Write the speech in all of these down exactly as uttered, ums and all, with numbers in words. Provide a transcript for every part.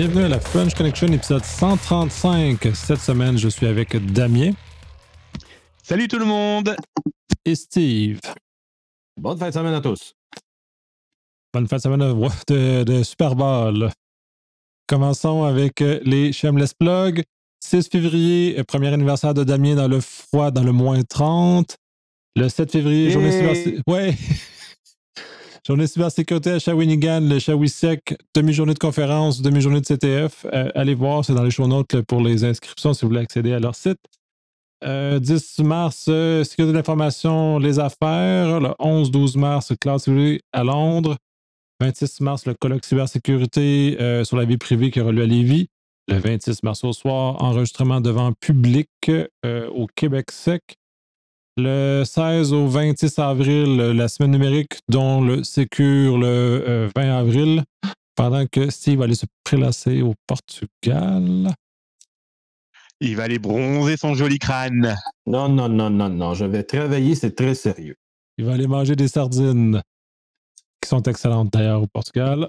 Bienvenue à la French Connection, épisode cent trente-cinq. Cette semaine, je suis avec Damien. Salut tout le monde! Et Steve. Bonne fin de semaine à tous. Bonne fin de semaine de, de, de Super Bowl. Commençons avec les Shameless Plugs. six février, premier anniversaire de Damien dans le froid, dans le moins trente. Le sept février, journée cybersécurité. Ouais! Journée cybersécurité à Shawinigan, le Shawisec, demi-journée de conférence, demi-journée de C T F. Euh, allez voir, c'est dans les show notes pour les inscriptions si vous voulez accéder à leur site. Euh, dix mars, euh, sécurité de l'information, les affaires. Le onze douze mars, Cloud Security à Londres. vingt-six mars, le colloque cybersécurité euh, sur la vie privée qui aura lieu à Lévis. Le vingt-six mars au soir, enregistrement devant public euh, au Québec Sec. Le seize au vingt-six avril, la semaine numérique, dont le Sécure le euh, vingt avril, pendant que Steve va aller se prélasser au Portugal. Il va aller bronzer son joli crâne. Non, non, non, non, non. Je vais travailler, c'est très sérieux. Il va aller manger des sardines, qui sont excellentes d'ailleurs au Portugal.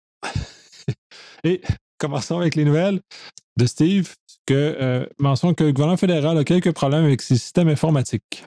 Et commençons avec les nouvelles de Steve, que euh, mentionne que le gouvernement fédéral a quelques problèmes avec ses systèmes informatiques.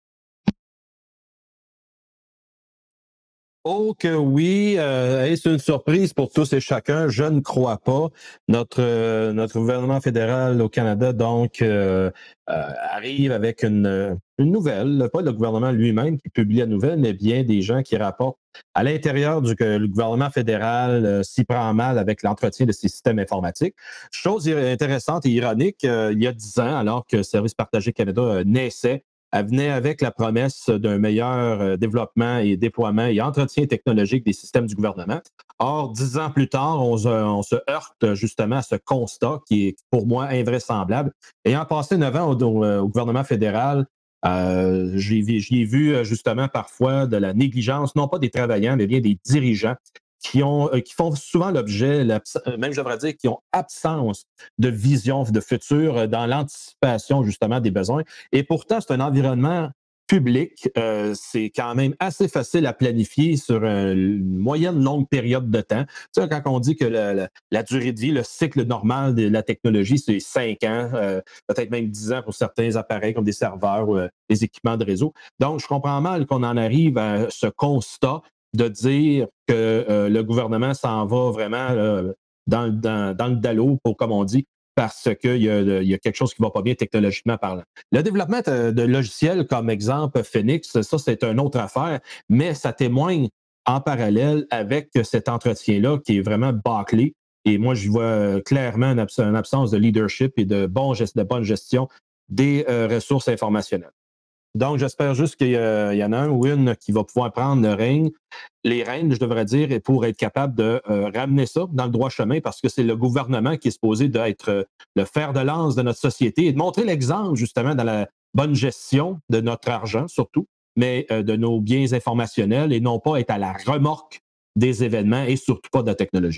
Oh que oui, euh, est-ce une surprise pour tous et chacun? Je ne crois pas. Notre euh, notre gouvernement fédéral au Canada, donc, euh, euh, arrive avec une, une nouvelle, pas le gouvernement lui-même qui publie la nouvelle, mais bien des gens qui rapportent à l'intérieur du que le gouvernement fédéral euh, s'y prend mal avec l'entretien de ses systèmes informatiques. Chose intéressante et ironique, euh, il y a dix ans, alors que Service partagé Canada euh, naissait, elle venait avec la promesse d'un meilleur développement et déploiement et entretien technologique des systèmes du gouvernement. Or, dix ans plus tard, on se, on se heurte justement à ce constat qui est pour moi invraisemblable. Ayant passé neuf ans au, au, au gouvernement fédéral, euh, j'ai, j'y ai vu justement parfois de la négligence, non pas des travailleurs, mais bien des dirigeants qui ont, qui font souvent l'objet, même je devrais dire, qui ont absence de vision, de futur dans l'anticipation justement des besoins. Et pourtant, c'est un environnement public. Euh, c'est quand même assez facile à planifier sur une moyenne longue période de temps. Tu sais, quand on dit que la, la, la durée de vie, le cycle normal de la technologie, c'est cinq ans, euh, peut-être même dix ans pour certains appareils comme des serveurs ou euh, des équipements de réseau. Donc, je comprends mal qu'on en arrive à ce constat de dire que euh, le gouvernement s'en va vraiment euh, dans, dans, dans le dallo, pour, comme on dit, parce qu'il y, y a quelque chose qui ne va pas bien technologiquement parlant. Le développement de, de logiciels, comme exemple Phoenix, ça, c'est une autre affaire, mais ça témoigne en parallèle avec cet entretien-là qui est vraiment bâclé. Et moi, je vois clairement une, abs- une absence de leadership et de, bon gest- de bonne gestion des euh, ressources informationnelles. Donc, j'espère juste qu'il y, a, il y en a un ou une qui va pouvoir prendre le règne, les rênes, je devrais dire, et pour être capable de euh, ramener ça dans le droit chemin, parce que c'est le gouvernement qui est supposé d'être euh, le fer de lance de notre société et de montrer l'exemple, justement, dans la bonne gestion de notre argent, surtout, mais euh, de nos biens informationnels et non pas être à la remorque des événements et surtout pas de la technologie.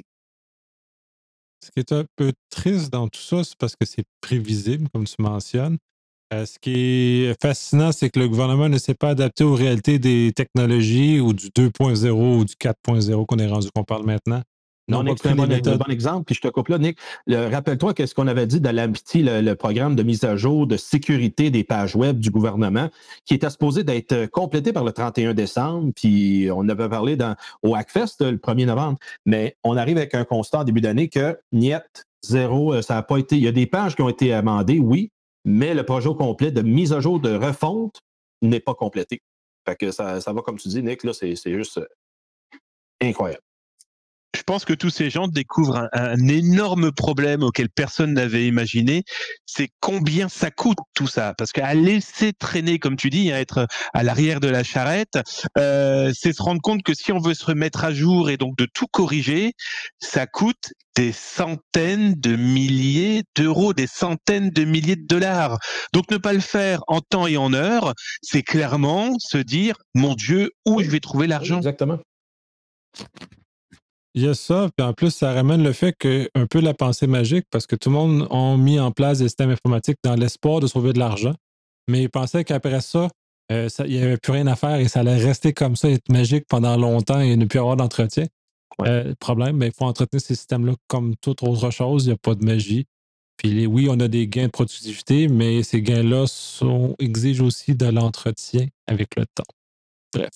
Ce qui est un peu triste dans tout ça, c'est parce que c'est prévisible, comme tu mentionnes. Euh, ce qui est fascinant, c'est que le gouvernement ne s'est pas adapté aux réalités des technologies ou du deux point zéro ou du quatre point zéro qu'on est rendu, qu'on parle maintenant. Non, Nick, c'est un bon, un bon exemple. Puis je te coupe là, Nick. Le, rappelle-toi qu'est-ce qu'on avait dit dans l'A M P T, le, le programme de mise à jour de sécurité des pages web du gouvernement, qui était supposé d'être complété par le trente et un décembre. Puis on avait parlé dans, au Hackfest le premier novembre. Mais on arrive avec un constat en début d'année que niet, zéro, ça n'a pas été. Il y a des pages qui ont été amendées, oui, mais le projet au complet de mise à jour de refonte n'est pas complété. Fait que ça, ça va, comme tu dis, Nick, là, c'est, c'est juste incroyable. Je pense que tous ces gens découvrent un, un énorme problème auquel personne n'avait imaginé. C'est combien ça coûte tout ça. Parce qu'à laisser traîner, comme tu dis, à être à l'arrière de la charrette, euh, c'est se rendre compte que si on veut se remettre à jour et donc de tout corriger, ça coûte des centaines de milliers d'euros, des centaines de milliers de dollars. Donc ne pas le faire en temps et en heure, c'est clairement se dire, mon Dieu, où je vais trouver l'argent? Exactement. Il y a ça, puis en plus, ça ramène le fait que un peu la pensée magique, parce que tout le monde a mis en place des systèmes informatiques dans l'espoir de sauver de l'argent, mais ils pensaient qu'après ça, euh, ça il n'y avait plus rien à faire et ça allait rester comme ça, être magique pendant longtemps et ne plus avoir d'entretien. Ouais. Euh, problème, mais il faut entretenir ces systèmes-là comme toute autre chose. Il n'y a pas de magie. Puis les- oui, on a des gains de productivité, mais ces gains-là sont, exigent aussi de l'entretien avec le temps. Bref.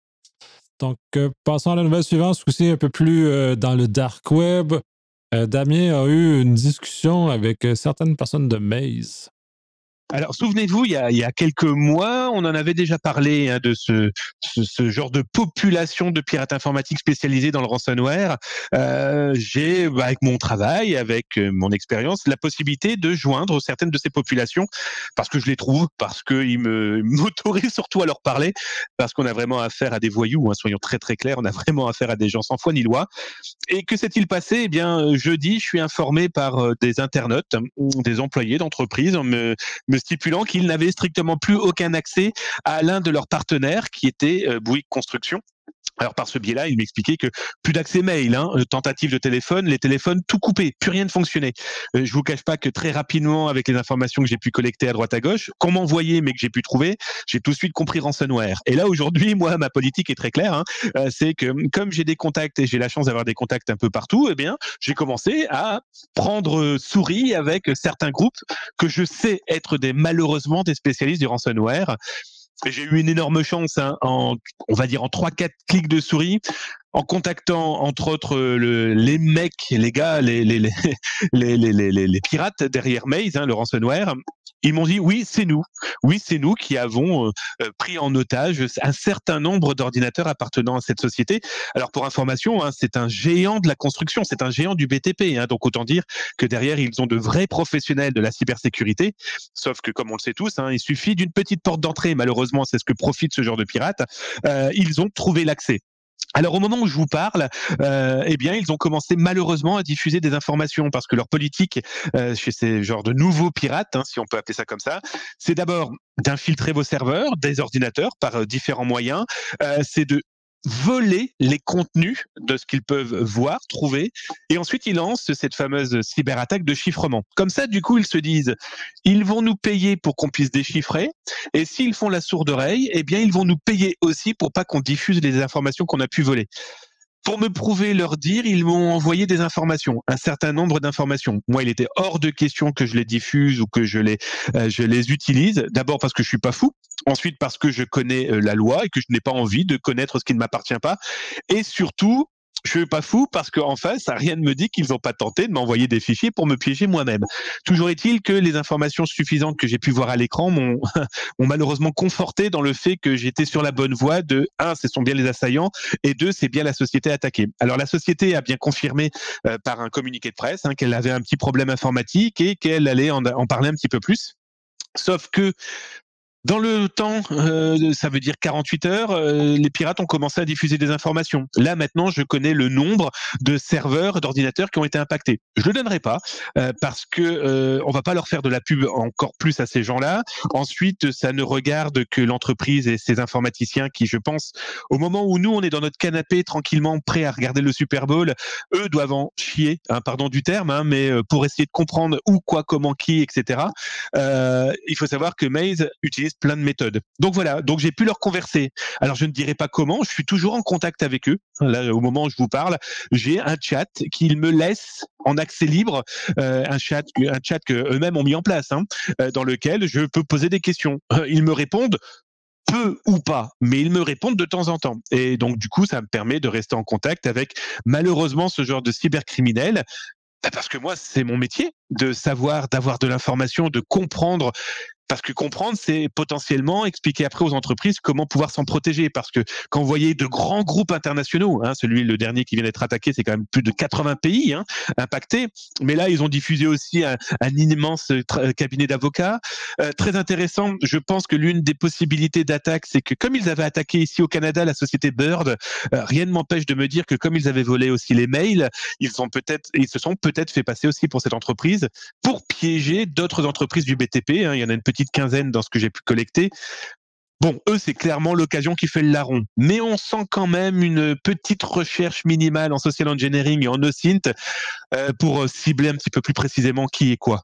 Donc, euh, passons à la nouvelle suivante, ce coup-ci un peu plus euh, dans le dark web. Euh, Damien a eu une discussion avec euh, certaines personnes de Maze. Alors, souvenez-vous, il y a, il y a quelques mois, on en avait déjà parlé hein, de ce, ce, ce genre de population de pirates informatiques spécialisés dans le ransomware. Euh, j'ai, bah, avec mon travail, avec euh, mon expérience, la possibilité de joindre certaines de ces populations parce que je les trouve, parce qu'ils me, m'autorisent surtout à leur parler, parce qu'on a vraiment affaire à des voyous, hein, soyons très très clairs, on a vraiment affaire à des gens sans foi ni loi. Et que s'est-il passé? Eh bien, jeudi, je suis informé par euh, des internautes, des employés d'entreprise, me, me stipulant qu'ils n'avaient strictement plus aucun accès à l'un de leurs partenaires qui était euh, Bouygues Construction. Alors par ce biais-là, il m'expliquait que plus d'accès mail, hein, tentative de téléphone, les téléphones tout coupé, plus rien ne fonctionnait. Euh, je vous cache pas que très rapidement, avec les informations que j'ai pu collecter à droite à gauche, qu'on m'envoyait mais que j'ai pu trouver, j'ai tout de suite compris ransomware. Et là aujourd'hui, moi, ma politique est très claire, hein, euh, c'est que comme j'ai des contacts et j'ai la chance d'avoir des contacts un peu partout, eh bien, j'ai commencé à prendre souris avec certains groupes que je sais être des malheureusement des spécialistes du ransomware. J'ai eu une énorme chance, hein, en, on va dire en trois quatre clics de souris, en contactant entre autres le, les mecs, les gars, les, les, les, les, les, les, les pirates derrière Maze, hein, le ransomware. Ils m'ont dit oui, c'est nous. Oui, c'est nous qui avons euh, pris en otage un certain nombre d'ordinateurs appartenant à cette société. Alors pour information, hein, c'est un géant de la construction, c'est un géant du B T P. Hein, donc autant dire que derrière, ils ont de vrais professionnels de la cybersécurité. Sauf que comme on le sait tous, hein, il suffit d'une petite porte d'entrée. Malheureusement, c'est ce que profite ce genre de pirates. Euh, ils ont trouvé l'accès. Alors au moment où je vous parle, euh, eh bien ils ont commencé malheureusement à diffuser des informations parce que leur politique euh, chez ces genres de nouveaux pirates, hein, si on peut appeler ça comme ça, c'est d'abord d'infiltrer vos serveurs, des ordinateurs par euh, différents moyens, euh, c'est de voler les contenus de ce qu'ils peuvent voir, trouver, et ensuite ils lancent cette fameuse cyberattaque de chiffrement. Comme ça, du coup, ils se disent, ils vont nous payer pour qu'on puisse déchiffrer, et s'ils font la sourde oreille, eh bien, ils vont nous payer aussi pour pas qu'on diffuse les informations qu'on a pu voler. Pour me prouver leur dire, ils m'ont envoyé des informations, un certain nombre d'informations. Moi, il était hors de question que je les diffuse ou que je les, euh, je les utilise. D'abord parce que je suis pas fou. Ensuite parce que je connais euh, la loi et que je n'ai pas envie de connaître ce qui ne m'appartient pas. Et surtout, je suis pas fou parce qu'en face, rien ne me dit qu'ils n'ont pas tenté de m'envoyer des fichiers pour me piéger moi-même. Toujours est-il que les informations suffisantes que j'ai pu voir à l'écran m'ont, m'ont malheureusement conforté dans le fait que j'étais sur la bonne voie de un, ce sont bien les assaillants, et deux, c'est bien la société attaquée. Alors la société a bien confirmé euh, par un communiqué de presse hein, qu'elle avait un petit problème informatique et qu'elle allait en, en parler un petit peu plus. Sauf que dans le temps, euh, ça veut dire quarante-huit heures, euh, les pirates ont commencé à diffuser des informations. Là, maintenant, je connais le nombre de serveurs, d'ordinateurs qui ont été impactés. Je le donnerai pas euh, parce que euh, on va pas leur faire de la pub encore plus à ces gens-là. Ensuite, ça ne regarde que l'entreprise et ses informaticiens qui, je pense, au moment où nous, on est dans notre canapé tranquillement prêts à regarder le Super Bowl, eux doivent en chier, hein, pardon du terme, hein, mais pour essayer de comprendre où, quoi, comment, qui, et cetera. Euh, il faut savoir que Maze utilise plein de méthodes. Donc voilà, donc j'ai pu leur converser. Alors je ne dirai pas comment, je suis toujours en contact avec eux. Là, au moment où je vous parle, j'ai un chat qu'ils me laissent en accès libre, euh, un chat, un chat que eux-mêmes ont mis en place, hein, euh, dans lequel je peux poser des questions. Ils me répondent peu ou pas, mais ils me répondent de temps en temps. Et donc du coup, ça me permet de rester en contact avec malheureusement ce genre de cybercriminels. Parce que moi, c'est mon métier de savoir, d'avoir de l'information, de comprendre. Parce que comprendre, c'est potentiellement expliquer après aux entreprises comment pouvoir s'en protéger. Parce que quand vous voyez de grands groupes internationaux, hein, celui le dernier qui vient d'être attaqué, c'est quand même plus de quatre-vingts pays hein, impactés. Mais là, ils ont diffusé aussi un, un immense tra- cabinet d'avocats. Euh, très intéressant. Je pense que l'une des possibilités d'attaque, c'est que comme ils avaient attaqué ici au Canada la société Bird, euh, rien ne m'empêche de me dire que comme ils avaient volé aussi les mails, ils ont peut-être, ils se sont peut-être fait passer aussi pour cette entreprise pour piéger d'autres entreprises du B T P. Hein. Il y en a une petite quinzaine dans ce que j'ai pu collecter. Bon, eux, c'est clairement l'occasion qui fait le larron. Mais on sent quand même une petite recherche minimale en social engineering et en OSINT euh, pour cibler un petit peu plus précisément qui est quoi.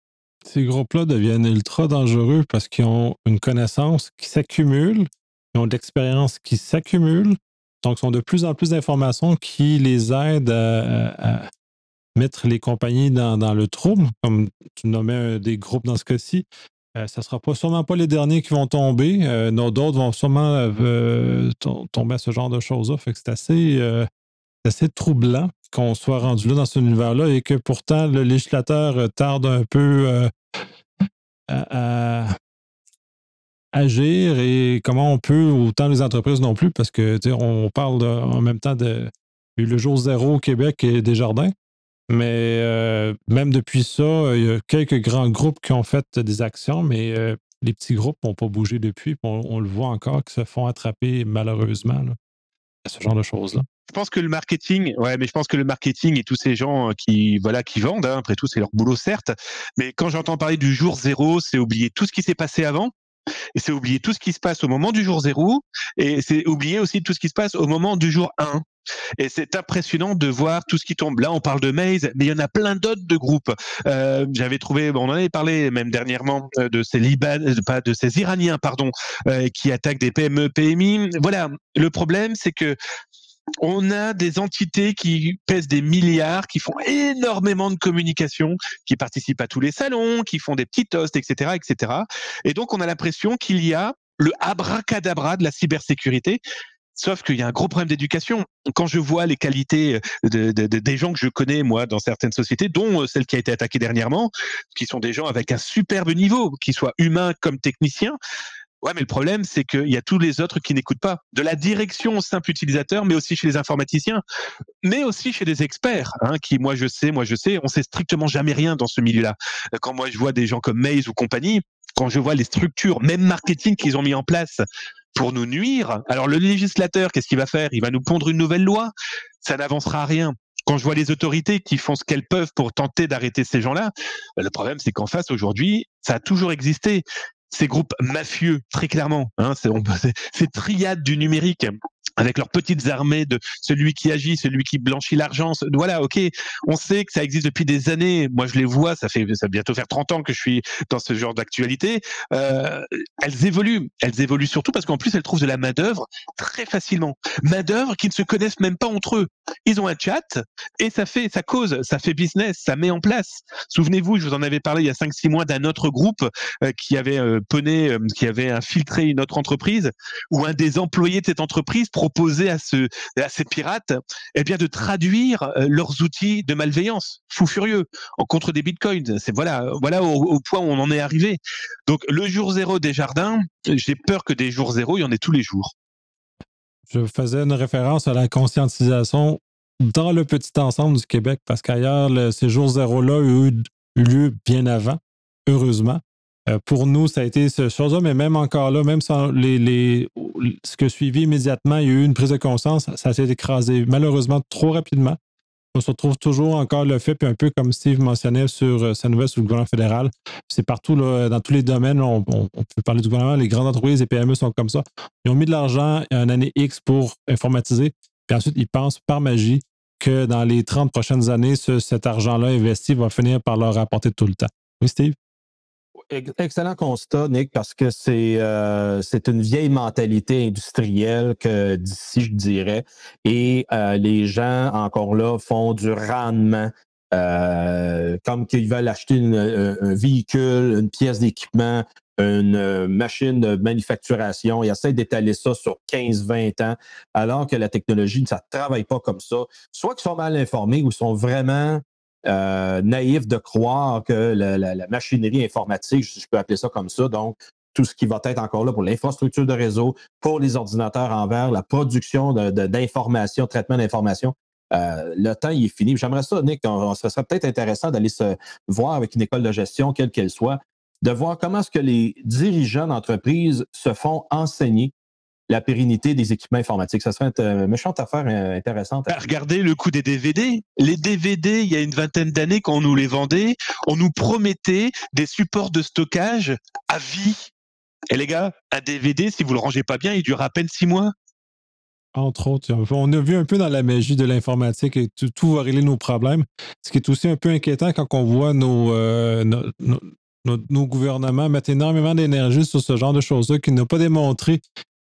Ces groupes-là deviennent ultra dangereux parce qu'ils ont une connaissance qui s'accumule, ils ont de l'expérience qui s'accumule, Donc, ils ont de plus en plus d'informations qui les aident à, à mettre les compagnies dans, dans le trouble, comme tu nommais un des groupes dans ce cas-ci. Euh, ça ne sera pas, sûrement pas les derniers qui vont tomber. Euh, non, d'autres vont sûrement euh, to- tomber à ce genre de choses-là. Fait que c'est assez, euh, c'est assez troublant qu'on soit rendu là dans cet univers-là et que pourtant le législateur euh, tarde un peu euh, à, à agir et comment on peut, autant les entreprises non plus, parce que tu sais, on parle de- en même temps de il y a eu le jour zéro au Québec et Desjardins. Mais euh, même depuis ça, il y a quelques grands groupes qui ont fait des actions, mais euh, les petits groupes n'ont pas bougé depuis. puis On, on le voit encore, qui se font attraper malheureusement là, à ce genre de choses-là. Je pense que le marketing, ouais, mais je pense que le marketing et tous ces gens qui, voilà, qui vendent, hein, après tout, c'est leur boulot, certes. Mais quand j'entends parler du jour zéro, c'est oublier tout ce qui s'est passé avant. Et c'est oublier tout ce qui se passe au moment du jour zéro. Et c'est oublier aussi tout ce qui se passe au moment du jour un. Et c'est impressionnant de voir tout ce qui tombe. Là, on parle de Maze, mais il y en a plein d'autres de groupes. Euh, j'avais trouvé, on en avait parlé même dernièrement euh, de ces Liban, euh, pas de ces Iraniens, pardon, euh, qui attaquent des P M E, P M I. Voilà. Le problème, c'est que on a des entités qui pèsent des milliards, qui font énormément de communication, qui participent à tous les salons, qui font des petits toasts, et cetera, et cetera. Et donc, on a l'impression qu'il y a le abracadabra de la cybersécurité. Sauf qu'il y a un gros problème d'éducation. Quand je vois les qualités de, de, de, des gens que je connais, moi, dans certaines sociétés, dont celle qui a été attaquée dernièrement, qui sont des gens avec un superbe niveau, qu'ils soient humains comme techniciens. Ouais, mais le problème, c'est qu'il y a tous les autres qui n'écoutent pas. De la direction au simple utilisateur, mais aussi chez les informaticiens, mais aussi chez des experts, hein, qui, moi, je sais, moi, je sais, on sait strictement jamais rien dans ce milieu-là. Quand moi, je vois des gens comme Maze ou compagnie, quand je vois les structures, même marketing qu'ils ont mis en place pour nous nuire, alors le législateur, qu'est-ce qu'il va faire? Il va nous pondre une nouvelle loi. Ça n'avancera à rien. Quand je vois les autorités qui font ce qu'elles peuvent pour tenter d'arrêter ces gens-là, le problème, c'est qu'en face, aujourd'hui, ça a toujours existé. Ces groupes mafieux, très clairement, hein, c'est, on, c'est, ces triades du numérique, avec leurs petites armées de celui qui agit, celui qui blanchit l'argent. Voilà, ok, on sait que ça existe depuis des années. Moi, je les vois, ça fait ça va bientôt faire trente ans que je suis dans ce genre d'actualité. Euh, elles évoluent. Elles évoluent surtout parce qu'en plus, elles trouvent de la main-d'œuvre très facilement. Main-d'œuvre qui ne se connaissent même pas entre eux. Ils ont un chat et ça fait, ça cause, ça fait business, ça met en place. Souvenez-vous, je vous en avais parlé il y a cinq six mois d'un autre groupe euh, qui avait euh, pené, euh, qui avait infiltré une autre entreprise où un des employés de cette entreprise proposait à, ce, à ces pirates eh bien, de traduire euh, leurs outils de malveillance, fou furieux, en contre des bitcoins. C'est, voilà, voilà au, au point où on en est arrivé. Donc le jour zéro des jardins, j'ai peur que des jours zéro, il y en ait tous les jours. Je faisais une référence à la conscientisation dans le petit ensemble du Québec, parce qu'ailleurs, le, ces jours zéro-là ont eu, eu lieu bien avant, heureusement. Euh, pour nous, ça a été ce chose-là, mais même encore là, même sans les, les, ce que suivi immédiatement, il y a eu une prise de conscience, ça s'est écrasé malheureusement trop rapidement. On se retrouve toujours encore le fait, puis un peu comme Steve mentionnait sur euh, sa nouvelle sur le gouvernement fédéral, c'est partout, là, dans tous les domaines, on, on, on peut parler du gouvernement, les grandes entreprises, les P M E sont comme ça. Ils ont mis de l'argent à une année X pour informatiser, puis ensuite, ils pensent par magie que dans les trente prochaines années, ce, cet argent-là investi va finir par leur rapporter tout le temps. Oui, Steve? Excellent constat, Nick, parce que c'est euh, c'est une vieille mentalité industrielle que d'ici, je dirais. Et euh, les gens, encore là, font du rendement. Euh, comme qu'ils veulent acheter une, un, un véhicule, une pièce d'équipement, une machine de manufacturation. Ils essaient d'étaler ça sur quinze vingt ans, alors que la technologie, ça ne travaille pas comme ça. Soit qu'ils sont mal informés ou sont vraiment Euh, naïf de croire que la, la, la machinerie informatique, je, je peux appeler ça comme ça, donc tout ce qui va être encore là pour l'infrastructure de réseau, pour les ordinateurs en verre, la production de, de, d'informations, traitement d'informations, euh, le temps il est fini. J'aimerais ça, Nick, on, on, ce serait peut-être intéressant d'aller se voir avec une école de gestion, quelle qu'elle soit, de voir comment est-ce que les dirigeants d'entreprise se font enseigner la pérennité des équipements informatiques. Ça serait une méchante affaire intéressante. Bah, regardez le coût des D V D. Les D V D, il y a une vingtaine d'années, quand on nous les vendait, on nous promettait des supports de stockage à vie. Et les gars, un D V D, si vous le rangez pas bien, il dure à peine six mois. Entre autres, on a vu un peu dans la magie de l'informatique et tout, tout va régler nos problèmes. Ce qui est aussi un peu inquiétant quand on voit nos, euh, nos, nos, nos, nos gouvernements mettre énormément d'énergie sur ce genre de choses-là qui n'ont pas démontré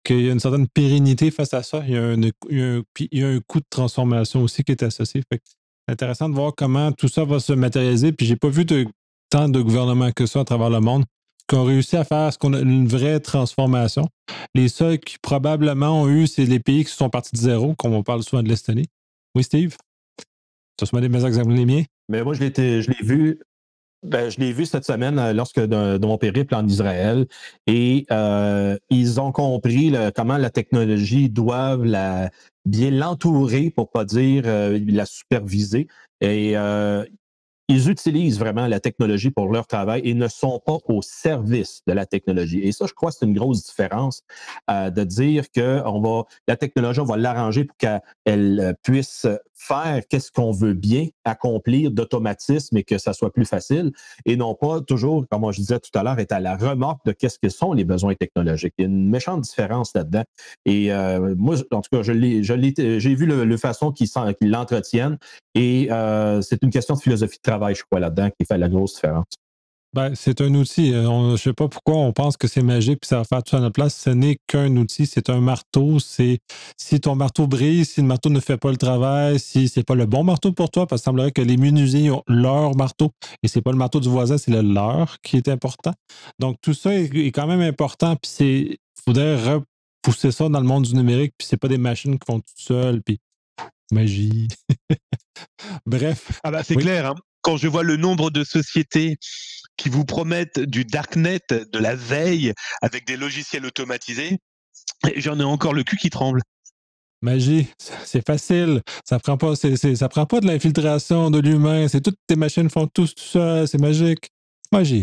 qu'il y a une certaine pérennité face à ça. Il y a un, il y a un, puis il y a un coût de transformation aussi qui est associé. Fait que c'est intéressant de voir comment tout ça va se matérialiser. Puis j'ai pas vu de, tant de gouvernements que ça à travers le monde qui ont réussi à faire ce qu'on a une vraie transformation. Les seuls qui probablement ont eu, c'est les pays qui sont partis de zéro, comme on parle souvent de l'Estonie. Oui, Steve? Tu as souvent des mes exemples les miens? Mais moi, je l'ai, je l'ai vu. Ben, je l'ai vu cette semaine euh, lorsque de, de mon périple en Israël et euh, ils ont compris là, comment la technologie doit la, bien l'entourer pour pas dire euh, la superviser. Et euh, ils utilisent vraiment la technologie pour leur travail et ne sont pas au service de la technologie. Et ça, je crois que c'est une grosse différence euh, de dire que on va, la technologie, on va l'arranger pour qu'elle puisse faire qu'est-ce qu'on veut bien accomplir d'automatisme et que ça soit plus facile et non pas toujours, comme je disais tout à l'heure, être à la remorque de qu'est-ce que sont les besoins technologiques. Il y a une méchante différence là-dedans. Et euh, moi, en tout cas, je l'ai, je l'ai, j'ai vu le, le façon qu'ils, qu'ils l'entretiennent et euh, c'est une question de philosophie de travail, je crois, là-dedans qui fait la grosse différence. Ben, c'est un outil. On, je ne sais pas pourquoi on pense que c'est magique puis ça va faire tout à notre place. Ce n'est qu'un outil, c'est un marteau. C'est si ton marteau brise, si le marteau ne fait pas le travail, si c'est pas le bon marteau pour toi, parce qu'il semblerait que les menuisiers ont leur marteau et c'est pas le marteau du voisin, c'est le leur qui est important. Donc tout ça est, est quand même important. Puis c'est, faudrait repousser ça dans le monde du numérique. Puis c'est pas des machines qui font tout seul. Puis magie. Bref. Ah bah c'est oui. clair. Hein. Quand je vois le nombre de sociétés qui vous promettent du darknet, de la veille, avec des logiciels automatisés, j'en ai encore le cul qui tremble. Magie, c'est facile. Ça prend pas, c'est, c'est, ça prend pas de l'infiltration de l'humain. C'est toutes tes machines font tout ça. C'est magique. Magie.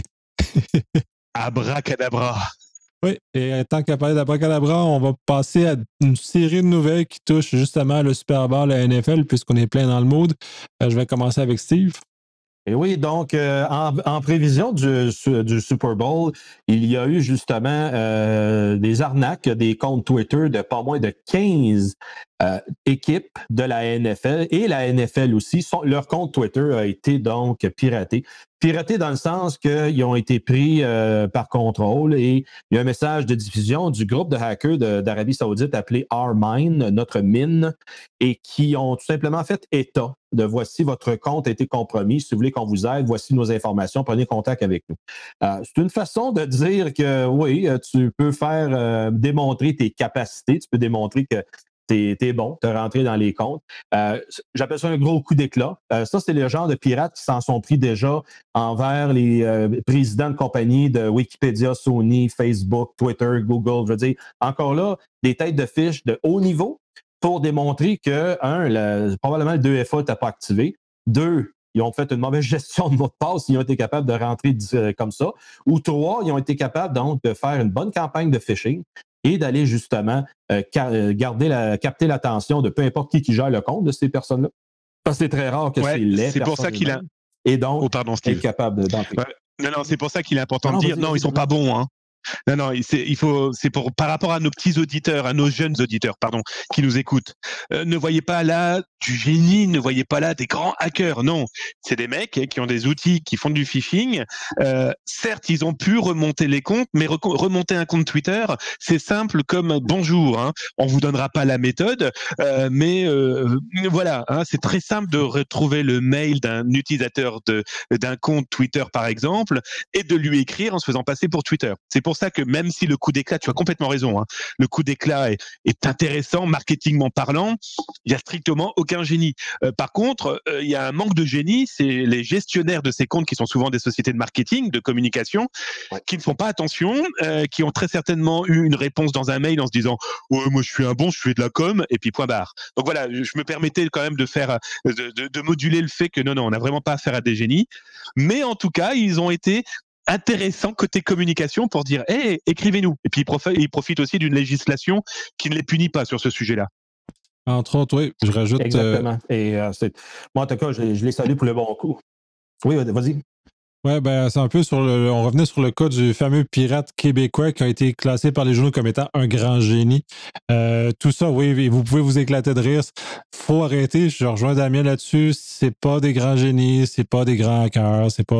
Abracadabra. Oui, et tant qu'à parler d'abracadabra, on va passer à une série de nouvelles qui touchent justement le Super Bowl, la N F L, puisqu'on est plein dans le mood. Je vais commencer avec Steve. Et oui, donc, euh, en, en prévision du, du Super Bowl, il y a eu justement euh, des arnaques, des comptes Twitter de pas moins de quinze euh, équipes de la N F L et la N F L aussi. Son, leur compte Twitter a été donc piraté. Piraté dans le sens qu'ils ont été pris euh, par contrôle et il y a un message de diffusion du groupe de hackers de, d'Arabie Saoudite appelé Our-Mine, notre mine, et qui ont tout simplement fait état de voici votre compte a été compromis. Si vous voulez qu'on vous aide, voici nos informations, prenez contact avec nous. Euh, c'est une façon de dire que oui, tu peux faire euh, démontrer tes capacités, tu peux démontrer que T'es, t'es bon, t'es rentré dans les comptes. Euh, j'appelle ça un gros coup d'éclat. Euh, ça, c'est le genre de pirates qui s'en sont pris déjà envers les euh, présidents de compagnies de Wikipédia, Sony, Facebook, Twitter, Google. Je veux dire, encore là, des têtes de fiches de haut niveau pour démontrer que, un, le, probablement le deux F A n'était pas activé. Deux, ils ont fait une mauvaise gestion de mot de passe, ils ont été capables de rentrer euh, comme ça. Ou trois, ils ont été capables donc de faire une bonne campagne de phishing et d'aller justement euh, ca- garder la, capter l'attention de peu importe qui qui gère le compte de ces personnes-là. Parce que c'est très rare que ouais, c'est les c'est pour ça qu'il a... Et donc, oh, pardon, Steve. être capable d'entrer. Ouais. Non, non, c'est pour ça qu'il est important non, de dire, non, non, ils sont pas bons, hein. Non, non, c'est, il faut, c'est pour, par rapport à nos petits auditeurs, à nos jeunes auditeurs, pardon, qui nous écoutent. Euh, ne voyez pas là du génie, ne voyez pas là des grands hackers. Non, c'est des mecs qui ont des outils, qui font du phishing. Euh, certes, ils ont pu remonter les comptes, mais re- remonter un compte Twitter, c'est simple comme bonjour. Hein, on vous donnera pas la méthode, euh, mais euh, voilà, hein, c'est très simple de retrouver le mail d'un utilisateur de, d'un compte Twitter, par exemple, et de lui écrire en se faisant passer pour Twitter. C'est pour ça que même si le coup d'éclat, tu as complètement raison, hein, le coup d'éclat est, est intéressant, marketingment parlant, il n'y a strictement aucun génie. Euh, par contre, euh, il y a un manque de génie, c'est les gestionnaires de ces comptes qui sont souvent des sociétés de marketing, de communication, ouais. qui ne font pas attention, euh, qui ont très certainement eu une réponse dans un mail en se disant « Ouais, moi je suis un bon, je fais de la com » et puis point barre. Donc voilà, je me permettais quand même de faire, de, de, de moduler le fait que non, non, on n'a vraiment pas affaire à des génies. Mais en tout cas, ils ont été intéressant côté communication pour dire hey, écrivez-nous. Et puis ils profitent, ils profitent aussi d'une législation qui ne les punit pas sur ce sujet-là. Entre autres, oui, je rajoute. Exactement. Euh... Et euh, c'est... moi, en tout cas, je, je les salue pour le bon coup. Oui, vas-y. Oui, ben c'est un peu sur le. On revenait sur le cas du fameux pirate québécois qui a été classé par les journaux comme étant un grand génie. Euh, tout ça, oui, vous pouvez vous éclater de rire. Faut arrêter. Je rejoins Damien là-dessus. C'est pas des grands génies, c'est pas des grands hackers, c'est pas.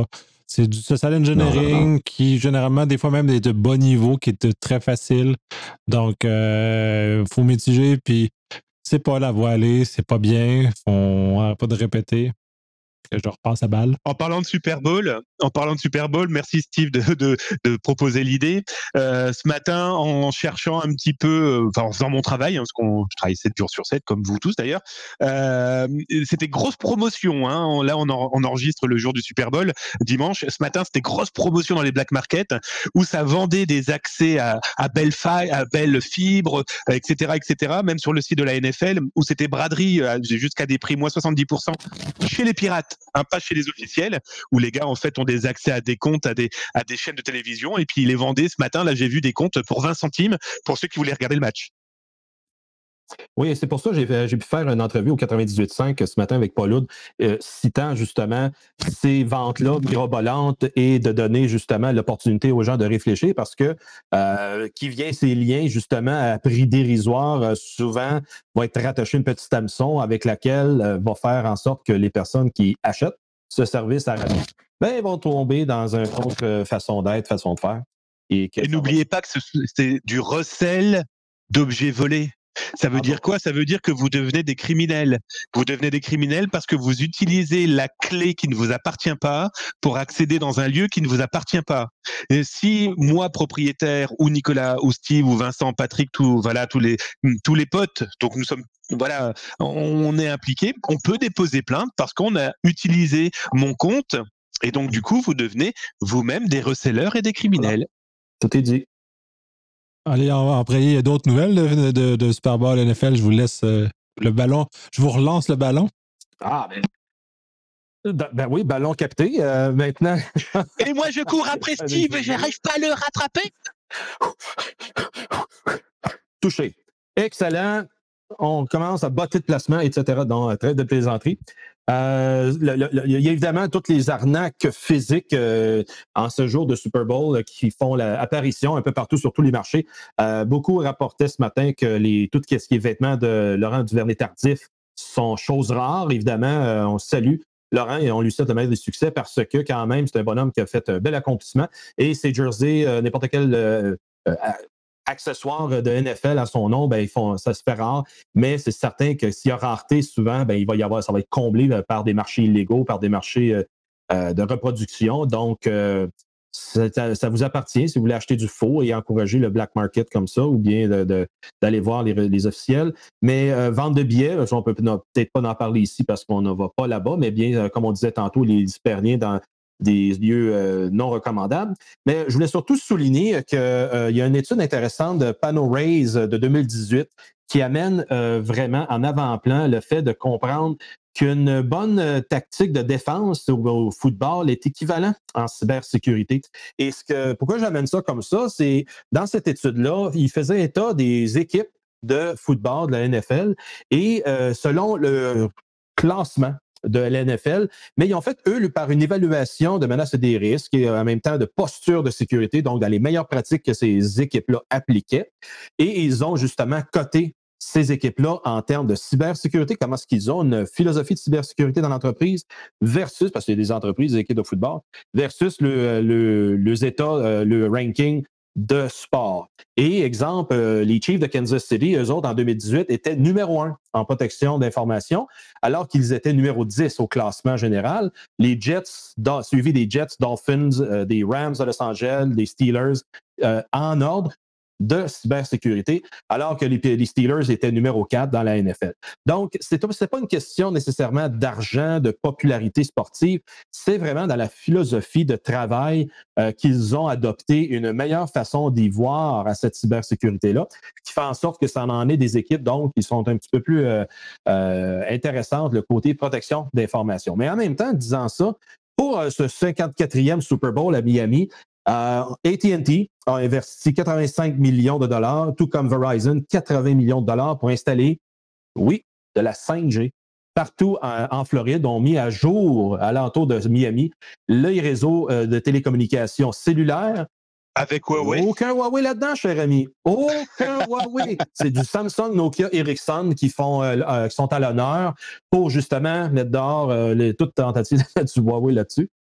C'est du social engineering non, non. qui, généralement, des fois même, est de bas niveau, qui est très facile. Donc, il euh, faut mitiger, puis c'est pas la voie aller, c'est pas bien, on n'arrête pas de répéter. Que je repasse à balle. En parlant de Super Bowl, en parlant de Super Bowl, merci Steve de, de, de proposer l'idée. Euh, ce matin, en cherchant un petit peu, enfin en faisant mon travail, hein, parce qu'on je travaille sept jours sur sept, comme vous tous d'ailleurs, euh, c'était grosse promotion. Hein. On, là, on, en, on enregistre le jour du Super Bowl, dimanche. Ce matin, c'était grosse promotion dans les black markets, où ça vendait des accès à, à belle faille, à belle fibre, et cetera, et cetera. Même sur le site de la N F L, où c'était braderie jusqu'à des prix moins soixante-dix pour cent chez les pirates. Un pas chez les officiels, où les gars en fait ont des accès à des comptes, à des, à des chaînes de télévision, et puis ils les vendaient ce matin. Là, j'ai vu des comptes pour vingt centimes pour ceux qui voulaient regarder le match. Oui, c'est pour ça que j'ai, j'ai pu faire une entrevue au quatre-vingt-dix-huit virgule cinq ce matin avec Paul Oud, euh, citant justement ces ventes-là mirobolantes et de donner justement l'opportunité aux gens de réfléchir parce que euh, qui vient ces liens justement à prix dérisoire, euh, souvent va être rattaché une petite hameçon avec laquelle euh, va faire en sorte que les personnes qui achètent ce service à rabais ben, vont tomber dans une autre façon d'être, façon de faire. Et, et n'oubliez va... pas que ce, c'est du recel d'objets volés. Ça veut ah dire bon. quoi? Ça veut dire que vous devenez des criminels. Vous devenez des criminels parce que vous utilisez la clé qui ne vous appartient pas pour accéder dans un lieu qui ne vous appartient pas. Et si moi, propriétaire, ou Nicolas, ou Steve, ou Vincent, Patrick, tout, voilà, tous les, tous les potes, donc nous sommes, voilà, on est impliqués, on peut déposer plainte parce qu'on a utilisé mon compte. Et donc, du coup, vous devenez vous-même des resellers et des criminels. Voilà. Tout est dit. Allez, après, il y a d'autres nouvelles de, de, de Super Bowl N F L. Je vous laisse euh, le ballon. Je vous relance le ballon. Ah, ben, ben oui, ballon capté. Euh, maintenant. Et moi, je cours après Steve et j'arrive pas à le rattraper. Touché. Excellent. On commence à botter de placement, et cetera dans la traite de plaisanterie. Euh, le, le, le, il y a évidemment toutes les arnaques physiques euh, en ce jour de Super Bowl euh, qui font l'apparition un peu partout sur tous les marchés. Euh, beaucoup rapportaient ce matin que les, tout ce qui est vêtements de Laurent Duvernay-Tardif sont choses rares. Évidemment, euh, on salue Laurent et on lui souhaite le meilleur des succès parce que quand même, c'est un bonhomme qui a fait un bel accomplissement. Et ses jerseys, euh, n'importe quel euh, euh, accessoires de N F L à son nom, ben, ils font, ça se fait rare, mais c'est certain que s'il y a rareté, souvent, ben, il va y avoir, ça va être comblé là, par des marchés illégaux, par des marchés euh, euh, de reproduction. Donc, euh, ça, ça vous appartient si vous voulez acheter du faux et encourager le black market comme ça, ou bien de, de, d'aller voir les, les officiels. Mais euh, vente de billets, on ne peut peut-être pas en parler ici parce qu'on ne va pas là-bas, mais bien, euh, comme on disait tantôt, les hyperliens dans des lieux euh, non recommandables. Mais je voulais surtout souligner qu'il euh, y a une étude intéressante de PanoRaise de deux mille dix-huit qui amène euh, vraiment en avant-plan le fait de comprendre qu'une bonne tactique de défense au, au football est équivalent en cybersécurité. Et ce que, pourquoi j'amène ça comme ça, c'est dans cette étude-là, il faisait état des équipes de football de la N F L et euh, selon le classement de la N F L, mais ils ont fait, eux, par une évaluation de menaces et des risques et en même temps de posture de sécurité, donc dans les meilleures pratiques que ces équipes-là appliquaient. Et ils ont justement coté ces équipes-là en termes de cybersécurité, comment est-ce qu'ils ont une philosophie de cybersécurité dans l'entreprise versus, parce qu'il y a des entreprises, des équipes de football, versus le, le, le états, le ranking de sport. Et exemple, euh, les Chiefs de Kansas City, eux autres, en deux mille dix-huit, étaient numéro un en protection d'information, alors qu'ils étaient numéro dix au classement général. Les Jets, dans, suivis des Jets, Dolphins, euh, des Rams de Los Angeles, des Steelers, euh, en ordre de cybersécurité, alors que les, les Steelers étaient numéro quatre dans la N F L. Donc, ce n'est pas une question nécessairement d'argent, de popularité sportive, c'est vraiment dans la philosophie de travail euh, qu'ils ont adopté une meilleure façon d'y voir à cette cybersécurité-là, qui fait en sorte que ça en est des équipes, donc, qui sont un petit peu plus euh, euh, intéressantes, le côté protection d'information. Mais en même temps, disant ça, pour euh, ce cinquante-quatrième Super Bowl à Miami, Euh, A T and T a investi quatre-vingt-cinq millions de dollars, tout comme Verizon, quatre-vingts millions de dollars pour installer, oui, de la cinq G partout en, en Floride, ont mis à jour, à l'entour de Miami, les réseaux euh, de télécommunications cellulaires. Avec Huawei? Aucun Huawei là-dedans, cher ami. Aucun Huawei. C'est du Samsung, Nokia, Ericsson qui, font, euh, euh, qui sont à l'honneur pour justement mettre dehors euh, les, toute tentative du Huawei là-dessus.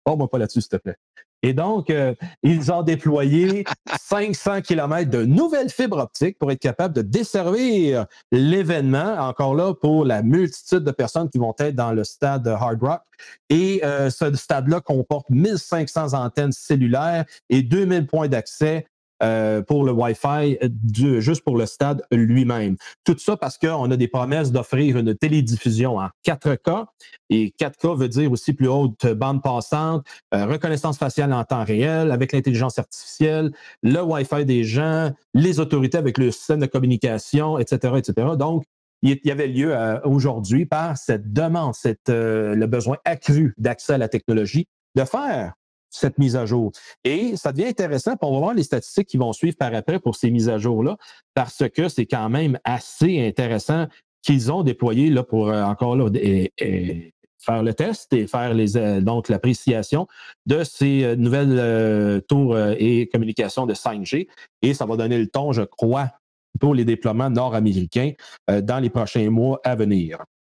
Parle-moi pas là-dessus, s'il te plaît. Et donc, euh, ils ont déployé cinq cents kilomètres de nouvelles fibres optiques pour être capables de desservir l'événement, encore là, pour la multitude de personnes qui vont être dans le stade Hard Rock. Et euh, ce stade-là comporte mille cinq cents antennes cellulaires et deux mille points d'accès Euh, pour le Wi-Fi, du, juste pour le stade lui-même. Tout ça parce qu'on a des promesses d'offrir une télédiffusion en quatre K. Et quatre K veut dire aussi plus haute bande passante, euh, reconnaissance faciale en temps réel, avec l'intelligence artificielle, le Wi-Fi des gens, les autorités avec le système de communication, et cetera, et cetera. Donc, il y avait lieu euh, aujourd'hui par cette demande, cette, euh, le besoin accru d'accès à la technologie, de faire cette mise à jour. Et ça devient intéressant, puis on va voir les statistiques qui vont suivre par après pour ces mises à jour-là, parce que c'est quand même assez intéressant qu'ils ont déployé là, pour euh, encore là, et, et faire le test et faire les, euh, donc l'appréciation de ces euh, nouvelles euh, tours euh, et communications de cinq G. Et ça va donner le ton, je crois, pour les déploiements nord-américains euh, dans les prochains mois à venir.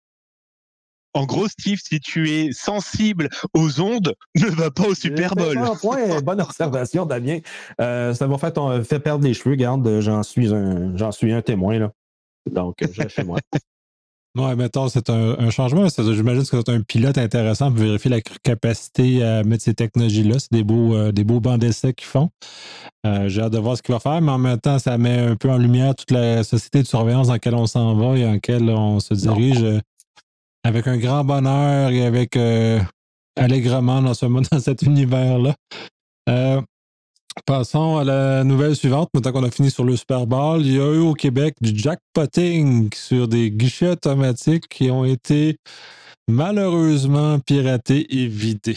En gros, Steve, si tu es sensible aux ondes, ne va pas au Super Bowl. Bon point, bonne observation, Damien. Euh, ça m'a fait, ton, fait perdre les cheveux. Regarde, j'en suis un, j'en suis un témoin, là. Donc, j'ai chez moi. Ouais, mettons, c'est un, un changement. J'imagine que c'est un pilote intéressant pour vérifier la capacité à mettre ces technologies-là. C'est des beaux, euh, des beaux bancs d'essai qu'ils font. Euh, j'ai hâte de voir ce qu'il va faire, mais en même temps, ça met un peu en lumière toute la société de surveillance dans laquelle on s'en va et dans laquelle on se dirige. Non. Avec un grand bonheur et avec euh, allègrement dans, ce, dans cet univers-là. Euh, passons à la nouvelle suivante. Maintenant qu'on a fini sur le Super Bowl, il y a eu au Québec du jackpotting sur des guichets automatiques qui ont été malheureusement piratés et vidés.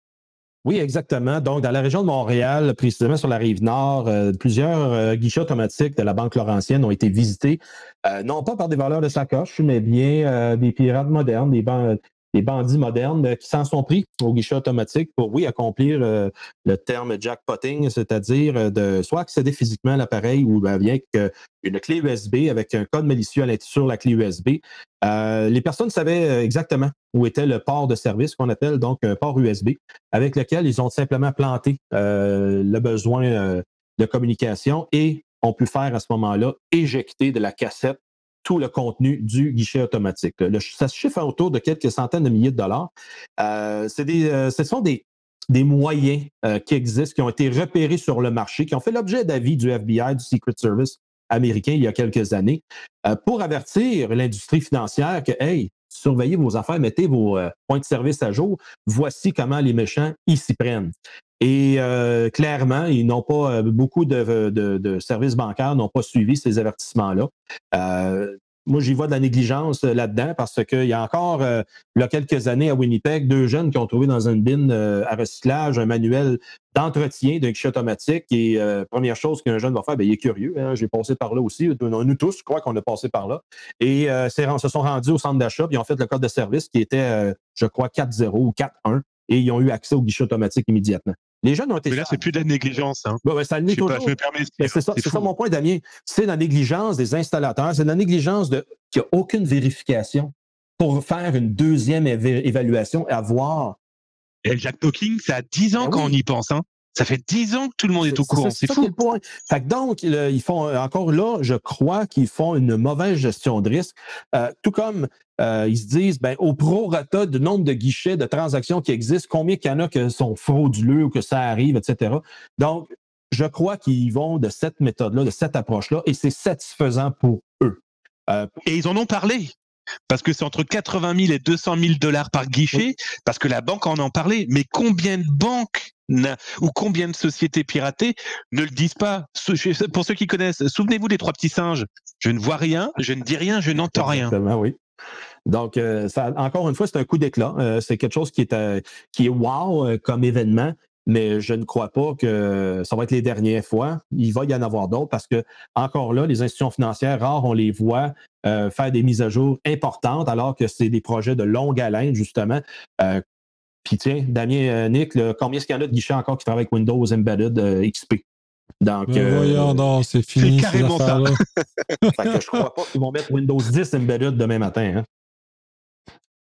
Oui, exactement. Donc, dans la région de Montréal, précisément sur la rive nord, euh, plusieurs euh, guichets automatiques de la Banque Laurentienne ont été visités, euh, non pas par des voleurs de sacoche, mais bien euh, des pirates modernes, des, ban- des bandits modernes euh, qui s'en sont pris au guichet automatique pour, oui, accomplir euh, le terme jackpotting, c'est-à-dire euh, de soit accéder physiquement à l'appareil ou bien avec euh, une clé U S B avec un code malicieux à sur la clé U S B. Euh, les personnes savaient exactement où était le port de service, qu'on appelle donc un port U S B, avec lequel ils ont simplement planté euh, le besoin euh, de communication et ont pu faire à ce moment-là éjecter de la cassette tout le contenu du guichet automatique. Le, ça se chiffre autour de quelques centaines de milliers de dollars. Euh, c'est des, euh, ce sont des, des moyens euh, qui existent, qui ont été repérés sur le marché, qui ont fait l'objet d'avis du F B I, du Secret Service américain il y a quelques années, euh, pour avertir l'industrie financière que, hey, surveillez vos affaires, mettez vos euh, points de service à jour, voici comment les méchants y s'y prennent. Et euh, clairement, ils n'ont pas, euh, beaucoup de, de, de services bancaires n'ont pas suivi ces avertissements-là. Euh, Moi, j'y vois de la négligence là-dedans parce qu'il y a encore, euh, il y a quelques années à Winnipeg, deux jeunes qui ont trouvé dans une bin euh, à recyclage un manuel d'entretien d'un guichet automatique. Et euh, première chose qu'un jeune va faire, bien, il est curieux. Hein, j'ai passé par là aussi. Nous tous, je crois qu'on a passé par là. Et euh, se sont rendus au centre d'achat, puis ils ont fait le code de service qui était, euh, je crois, quatre zéro ou quatre un. Et ils ont eu accès au guichet automatique immédiatement. Les jeunes ont été. Mais là, c'est plus de la négligence. Hein. Ouais, ouais, ça l'est toujours. Pas, je me permets de c'est ça, c'est ça mon point, Damien. C'est la négligence des installateurs, c'est la négligence de qu'il n'y a aucune vérification pour faire une deuxième éva- évaluation et avoir. Et le jackpotting, ça a dix ans ben quand oui. on y pense. Hein. Ça fait dix ans que tout le monde est, est au courant. C'est, c'est, c'est fou. Le point. Fait que donc, le, ils font encore là, je crois qu'ils font une mauvaise gestion de risque. Euh, tout comme euh, ils se disent, ben, au prorata du nombre de guichets, de transactions qui existent, combien qu'il y en a qui sont frauduleux ou que ça arrive, et cetera. Donc, je crois qu'ils vont de cette méthode-là, de cette approche-là, et c'est satisfaisant pour eux. Euh, et ils en ont parlé. Parce que c'est entre quatre-vingt mille et deux cent mille dollars par guichet, oui. Parce que la banque en en parlait. Mais combien de banques ou combien de sociétés piratées ne le disent pas? Pour ceux qui connaissent, souvenez-vous des trois petits singes. Je ne vois rien, je ne dis rien, je n'entends rien. Exactement, oui. Donc, euh, ça, encore une fois, c'est un coup d'éclat. Euh, c'est quelque chose qui est, euh, qui est wow euh, comme événement, mais je ne crois pas que ça va être les dernières fois. Il va y en avoir d'autres parce que, encore là, les institutions financières, rares, on les voit euh, faire des mises à jour importantes alors que c'est des projets de longue haleine, justement. Euh, Puis tiens, Damien, euh, Nick, là, combien est-ce qu'il y en a de guichets encore qui travaillent avec Windows Embedded euh, X P? Donc, ben euh, voyons donc, c'est fini. C'est carrément ça. Fait que je crois pas qu'ils vont mettre Windows dix Embedded demain matin. Hein?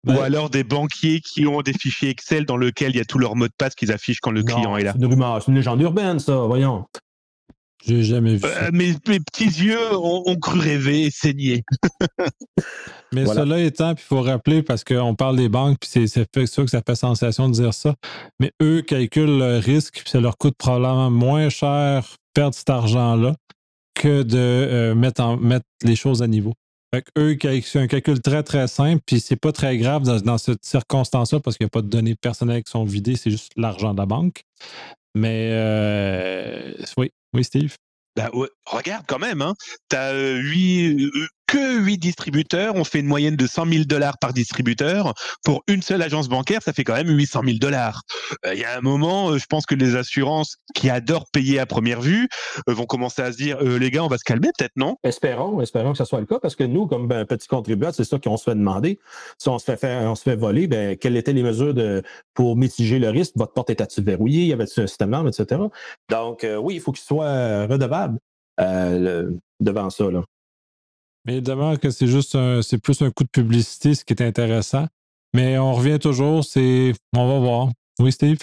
Ou alors des banquiers qui ont des fichiers Excel dans lesquels il y a tous leurs mots de passe qu'ils affichent quand le non, client est là. C'est une rumeur, c'est une légende urbaine, ça, voyons. J'ai jamais vu ça. Euh, mes, mes petits yeux ont, ont cru rêver et saigner. Mais Voilà. cela étant, puis il faut rappeler, parce qu'on parle des banques, puis c'est, c'est fait sûr que ça fait sensation de dire ça, mais eux calculent le risque, puis ça leur coûte probablement moins cher perdre cet argent-là que de euh, mettre, en, mettre les choses à niveau. Fait qu'eux, c'est un calcul très, très simple, puis c'est pas très grave dans, dans cette circonstance-là, parce qu'il n'y a pas de données personnelles qui sont vidées, c'est juste l'argent de la banque. Mais euh, oui, oui, Steve. Bah ouais, regarde quand même, hein. T'as euh, huit, euh, que huit distributeurs, on fait une moyenne de cent mille dollars par distributeur. Pour une seule agence bancaire, ça fait quand même huit cent mille dollars. Il euh, y a un moment, euh, je pense que les assurances qui adorent payer à première vue euh, vont commencer à se dire, euh, les gars, on va se calmer peut-être, non? Espérons, espérons que ce soit le cas, parce que nous, comme ben, petits contribuables, c'est ça qu'on se fait demander. Si on se fait faire, on se fait voler, ben, quelles étaient les mesures de, pour mitiger le risque? Votre porte était-tu verrouillée? Y avait-tu un système d'armes, et cetera. Donc, euh, oui, il faut qu'il soit redevable euh, le, devant ça, là. Mais évidemment que c'est juste un, c'est plus un coup de publicité, ce qui est intéressant. Mais on revient toujours, c'est. On va voir. Oui, Steve?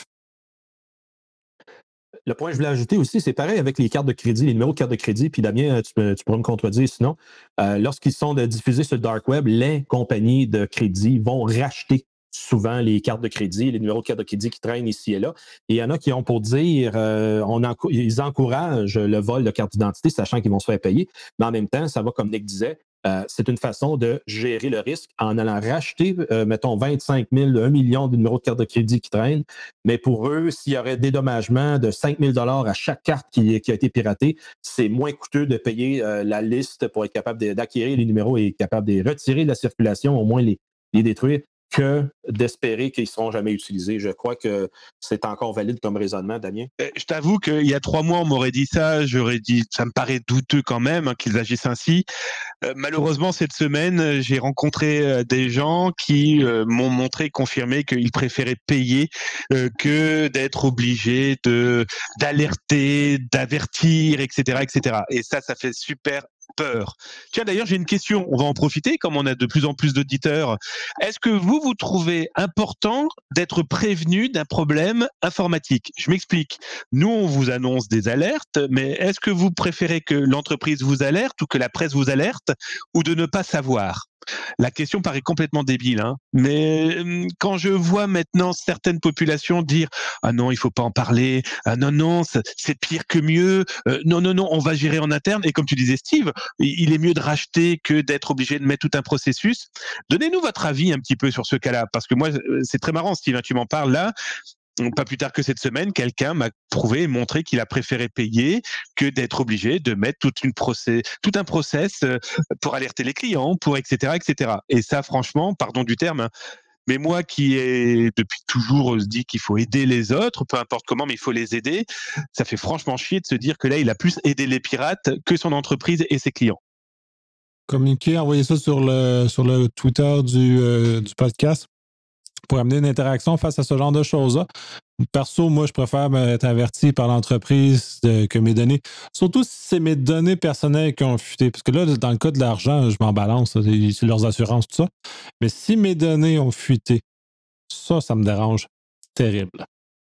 Le point que je voulais ajouter aussi, c'est pareil avec les cartes de crédit, les numéros de carte de crédit. Puis Damien, tu, peux, tu pourras me contredire sinon. Euh, lorsqu'ils sont de diffusés sur le dark web, les compagnies de crédit vont racheter souvent les cartes de crédit, les numéros de carte de crédit qui traînent ici et là. Et il y en a qui ont pour dire, euh, on en, ils encouragent le vol de carte d'identité, sachant qu'ils vont se faire payer. Mais en même temps, ça va, comme Nick disait, euh, c'est une façon de gérer le risque en allant racheter, euh, mettons, vingt-cinq mille, un million de numéros de carte de crédit qui traînent. Mais pour eux, s'il y aurait dédommagement de cinq mille dollars à chaque carte qui, qui a été piratée, c'est moins coûteux de payer euh, la liste pour être capable de, d'acquérir les numéros et être capable de les retirer de la circulation, au moins les, les détruire, que d'espérer qu'ils ne seront jamais utilisés. Je crois que c'est encore valide comme raisonnement, Damien. Je t'avoue qu'il y a trois mois, on m'aurait dit ça, j'aurais dit, ça me paraît douteux quand même hein, qu'ils agissent ainsi. Euh, malheureusement, cette semaine, j'ai rencontré euh, des gens qui euh, m'ont montré, confirmé qu'ils préféraient payer euh, que d'être obligés de d'alerter, d'avertir, et cetera, et cetera. Et ça, ça fait super peur. Tiens, d'ailleurs, j'ai une question. On va en profiter, comme on a de plus en plus d'auditeurs. Est-ce que vous, vous trouvez important d'être prévenu d'un problème informatique? Je m'explique. Nous, on vous annonce des alertes, mais est-ce que vous préférez que l'entreprise vous alerte ou que la presse vous alerte ou de ne pas savoir? La question paraît complètement débile, hein. Mais euh, quand je vois maintenant certaines populations dire « Ah non, il faut pas en parler. Ah non, non, c'est pire que mieux. Euh, non, non, non, on va gérer en interne. » Et comme tu disais, Steve, il est mieux de racheter que d'être obligé de mettre tout un processus. Donnez-nous votre avis un petit peu sur ce cas-là, parce que moi, c'est très marrant, Steve, hein, tu m'en parles là. Pas plus tard que cette semaine, quelqu'un m'a prouvé et montré qu'il a préféré payer que d'être obligé de mettre toute une process, tout un process pour alerter les clients, pour et cetera, et cetera. Et ça, franchement, pardon du terme, mais moi qui ai depuis toujours dit qu'il faut aider les autres, peu importe comment, mais il faut les aider, ça fait franchement chier de se dire que là, il a plus aidé les pirates que son entreprise et ses clients. Communiquer, envoyer ça sur le, sur le Twitter du, euh, du podcast pour amener une interaction face à ce genre de choses-là. Perso, moi, je préfère être averti par l'entreprise de, que mes données, surtout si c'est mes données personnelles qui ont fuité. Parce que là, dans le cas de l'argent, je m'en balance, c'est, c'est leurs assurances, tout ça. Mais si mes données ont fuité, ça, ça me dérange. C'est terrible.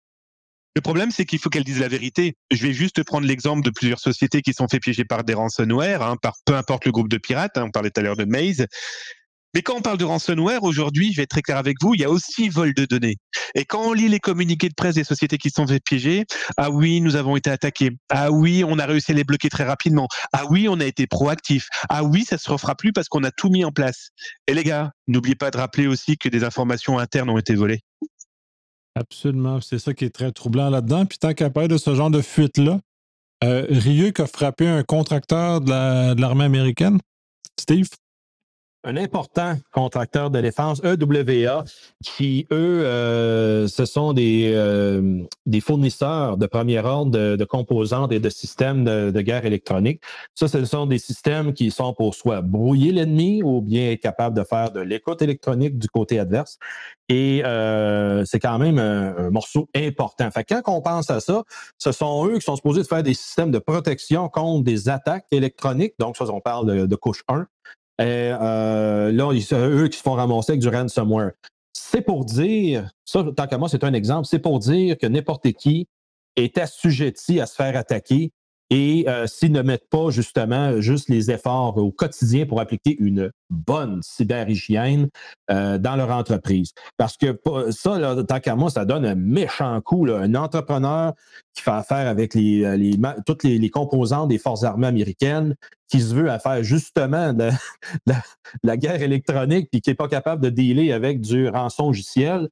Le problème, c'est qu'il faut qu'elle dise la vérité. Je vais juste prendre l'exemple de plusieurs sociétés qui sont fait piéger par des ransomware, hein, par peu importe le groupe de pirates. Hein, on parlait tout à l'heure de Maze. Mais quand on parle de ransomware, aujourd'hui, je vais être très clair avec vous, il y a aussi vol de données. Et quand on lit les communiqués de presse des sociétés qui se sont fait piéger, ah oui, nous avons été attaqués. Ah oui, on a réussi à les bloquer très rapidement. Ah oui, on a été proactif. Ah oui, ça se refera plus parce qu'on a tout mis en place. Et les gars, n'oubliez pas de rappeler aussi que des informations internes ont été volées. Absolument. C'est ça qui est très troublant là-dedans. Puis tant qu'à parler de ce genre de fuite-là, euh, Ryuk a frappé un contracteur de, la, de l'armée américaine. Steve? Un important contracteur de défense, E W A, qui, eux, euh, ce sont des, euh, des fournisseurs de premier ordre de, de composantes et de systèmes de, de guerre électronique. Ça, ce sont des systèmes qui sont pour soit brouiller l'ennemi ou bien être capable de faire de l'écoute électronique du côté adverse. Et euh, c'est quand même un, un morceau important. Fait que quand on pense à ça, ce sont eux qui sont supposés de faire des systèmes de protection contre des attaques électroniques. Donc, ça, on parle de, de couche un. Et euh, là, c'est eux qui se font ramasser avec du ransomware. C'est pour dire, ça, tant qu'à moi, c'est un exemple, c'est pour dire que n'importe qui est assujetti à se faire attaquer et euh, s'ils ne mettent pas justement juste les efforts au quotidien pour appliquer une bonne cyberhygiène euh, dans leur entreprise. Parce que ça, là, tant qu'à moi, ça donne un méchant coup. Là. Un entrepreneur qui fait affaire avec les, les, toutes les, les composants des forces armées américaines, qui se veut à faire justement de, de, de la guerre électronique puis qui n'est pas capable de dealer avec du rançon-logiciel,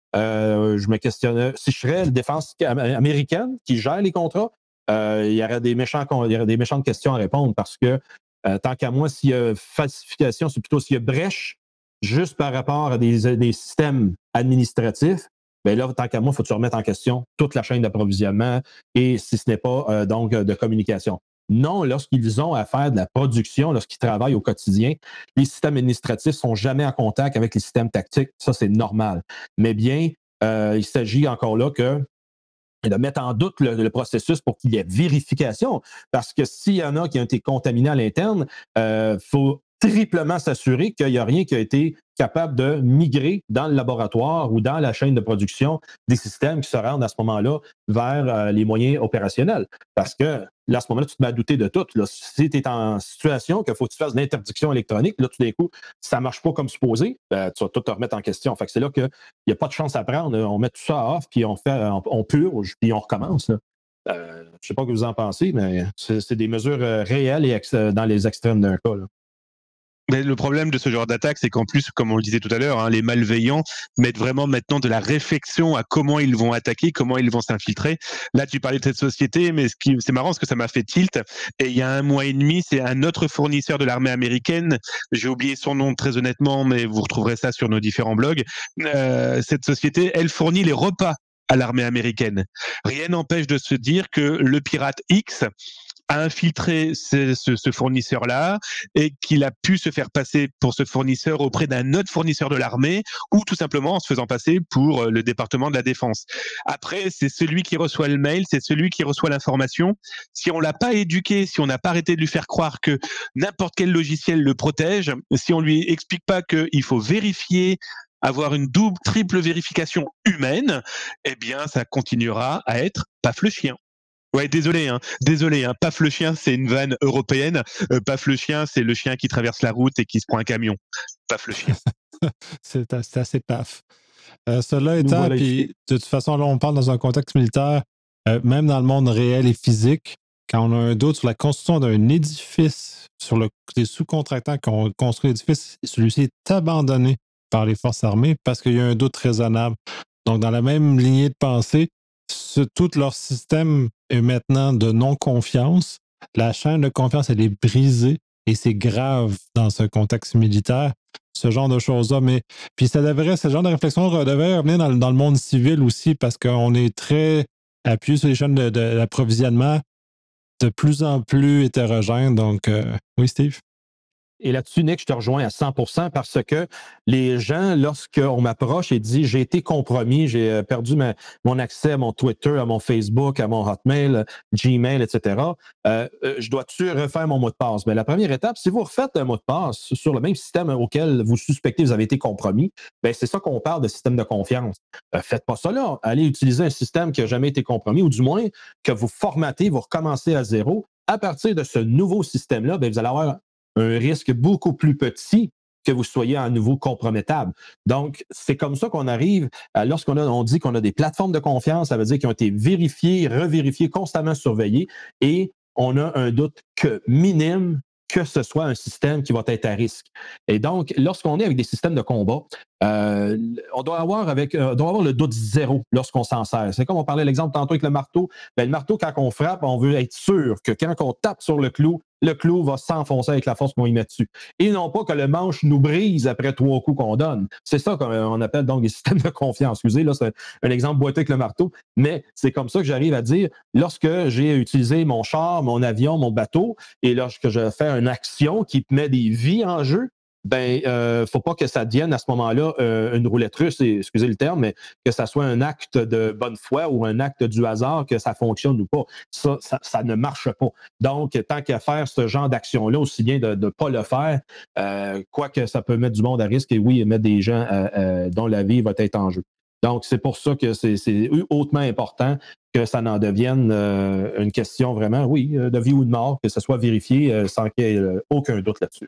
euh, je me questionnais. Si je serais la défense américaine qui gère les contrats, euh, il y aurait des méchants, il y aurait des méchantes questions à répondre parce que euh, tant qu'à moi, s'il y a falsification, c'est plutôt s'il y a brèche juste par rapport à des, des systèmes administratifs, bien là, tant qu'à moi, il faut que tu remettes en question toute la chaîne d'approvisionnement et si ce n'est pas euh, donc de communication. Non, lorsqu'ils ont à faire de la production, lorsqu'ils travaillent au quotidien, les systèmes administratifs ne sont jamais en contact avec les systèmes tactiques. Ça, c'est normal. Mais bien, euh, il s'agit encore là que de mettre en doute le, le processus pour qu'il y ait vérification. Parce que s'il y en a qui ont été contaminés à l'interne, il euh, faut triplement s'assurer qu'il n'y a rien qui a été capable de migrer dans le laboratoire ou dans la chaîne de production des systèmes qui se rendent à ce moment-là vers euh, les moyens opérationnels. Parce que là, à ce moment-là, tu te mets à douter de tout. Là, si tu es en situation qu'il faut que tu fasses l'interdiction électronique, là, tout d'un coup, si ça ne marche pas comme supposé, ben, tu vas tout te remettre en question. Fait que c'est là qu'il n'y a pas de chance à prendre. On met tout ça à off, puis on fait, on, on purge, puis on recommence. Là. Euh, je ne sais pas ce que vous en pensez, mais c'est, c'est des mesures réelles et ex- dans les extrêmes d'un cas. Là. Mais le problème de ce genre d'attaque, c'est qu'en plus, comme on le disait tout à l'heure, hein, les malveillants mettent vraiment maintenant de la réflexion à comment ils vont attaquer, comment ils vont s'infiltrer. Là, tu parlais de cette société, mais ce qui, c'est marrant parce que ça m'a fait tilt. Et il y a un mois et demi, c'est un autre fournisseur de l'armée américaine. J'ai oublié son nom très honnêtement, mais vous retrouverez ça sur nos différents blogs. Euh, cette société, elle fournit les repas à l'armée américaine. Rien n'empêche de se dire que le pirate X a infiltré ce, ce, ce fournisseur-là et qu'il a pu se faire passer pour ce fournisseur auprès d'un autre fournisseur de l'armée ou tout simplement en se faisant passer pour le département de la défense. Après, c'est celui qui reçoit le mail, c'est celui qui reçoit l'information. Si on l'a pas éduqué, si on n'a pas arrêté de lui faire croire que n'importe quel logiciel le protège, si on lui explique pas qu'il faut vérifier, avoir une double, triple vérification humaine, eh bien, ça continuera à être paf le chien. Ouais, désolé, hein, désolé, hein, paf le chien, c'est une vanne européenne. Euh, paf le chien, c'est le chien qui traverse la route et qui se prend un camion. Paf le chien. c'est, c'est assez paf. Euh, cela étant, puis de toute façon, là, on parle dans un contexte militaire, euh, même dans le monde réel et physique, quand on a un doute sur la construction d'un édifice, sur le, les sous-contractants qui ont construit l'édifice, celui-ci est abandonné par les forces armées parce qu'il y a un doute raisonnable. Donc, dans la même lignée de pensée, ce, tout leur système est maintenant de non-confiance. La chaîne de confiance, elle est brisée et c'est grave dans ce contexte militaire, ce genre de choses-là. Mais puis ça devrait, ce genre de réflexion devrait revenir dans, dans le monde civil aussi parce qu'on est très appuyé sur les chaînes de, de, d'approvisionnement de plus en plus hétérogènes. Donc, euh, oui, Steve? Et là-dessus, Nick, je te rejoins à cent pour cent parce que les gens, lorsqu'on m'approche et dit j'ai été compromis, j'ai perdu ma, mon accès à mon Twitter, à mon Facebook, à mon Hotmail, Gmail, et cetera, euh, je dois-tu refaire mon mot de passe? Bien, la première étape, si vous refaites un mot de passe sur le même système auquel vous suspectez que vous avez été compromis, bien, c'est ça qu'on parle de système de confiance. Euh, faites pas ça là. Allez utiliser un système qui n'a jamais été compromis ou du moins que vous formatez, vous recommencez à zéro. À partir de ce nouveau système-là, bien, vous allez avoir un risque beaucoup plus petit que vous soyez à nouveau compromettable. Donc, c'est comme ça qu'on arrive, à, lorsqu'on a, on dit qu'on a des plateformes de confiance, ça veut dire qu'ils ont été vérifiées, revérifiées, constamment surveillées, et on a un doute que minime que ce soit un système qui va être à risque. Et donc, lorsqu'on est avec des systèmes de combat, euh, on doit avoir, avec, euh, doit avoir le doute zéro lorsqu'on s'en sert. C'est comme on parlait l'exemple tantôt avec le marteau. Bien, le marteau, quand on frappe, on veut être sûr que quand on tape sur le clou, le clou va s'enfoncer avec la force qu'on y met dessus. Et non pas que le manche nous brise après trois coups qu'on donne. C'est ça qu'on appelle donc des systèmes de confiance. Excusez, là, c'est un, un exemple boiteux avec le marteau, mais c'est comme ça que j'arrive à dire, lorsque j'ai utilisé mon char, mon avion, mon bateau, et lorsque je fais une action qui met des vies en jeu, ben, euh, faut pas que ça devienne à ce moment-là euh, une roulette russe, et- excusez le terme, mais que ça soit un acte de bonne foi ou un acte du hasard, que ça fonctionne ou pas. Ça, ça, ça ne marche pas. Donc, tant qu'à faire ce genre d'action-là, aussi bien de ne pas le faire, euh, quoique ça peut mettre du monde à risque et oui, mettre des gens euh, euh, dont la vie va être en jeu. Donc, c'est pour ça que c'est c'est hautement important que ça n'en devienne euh, une question vraiment, oui, euh, de vie ou de mort, que ce soit vérifié euh, sans qu'il y ait euh, aucun doute là-dessus.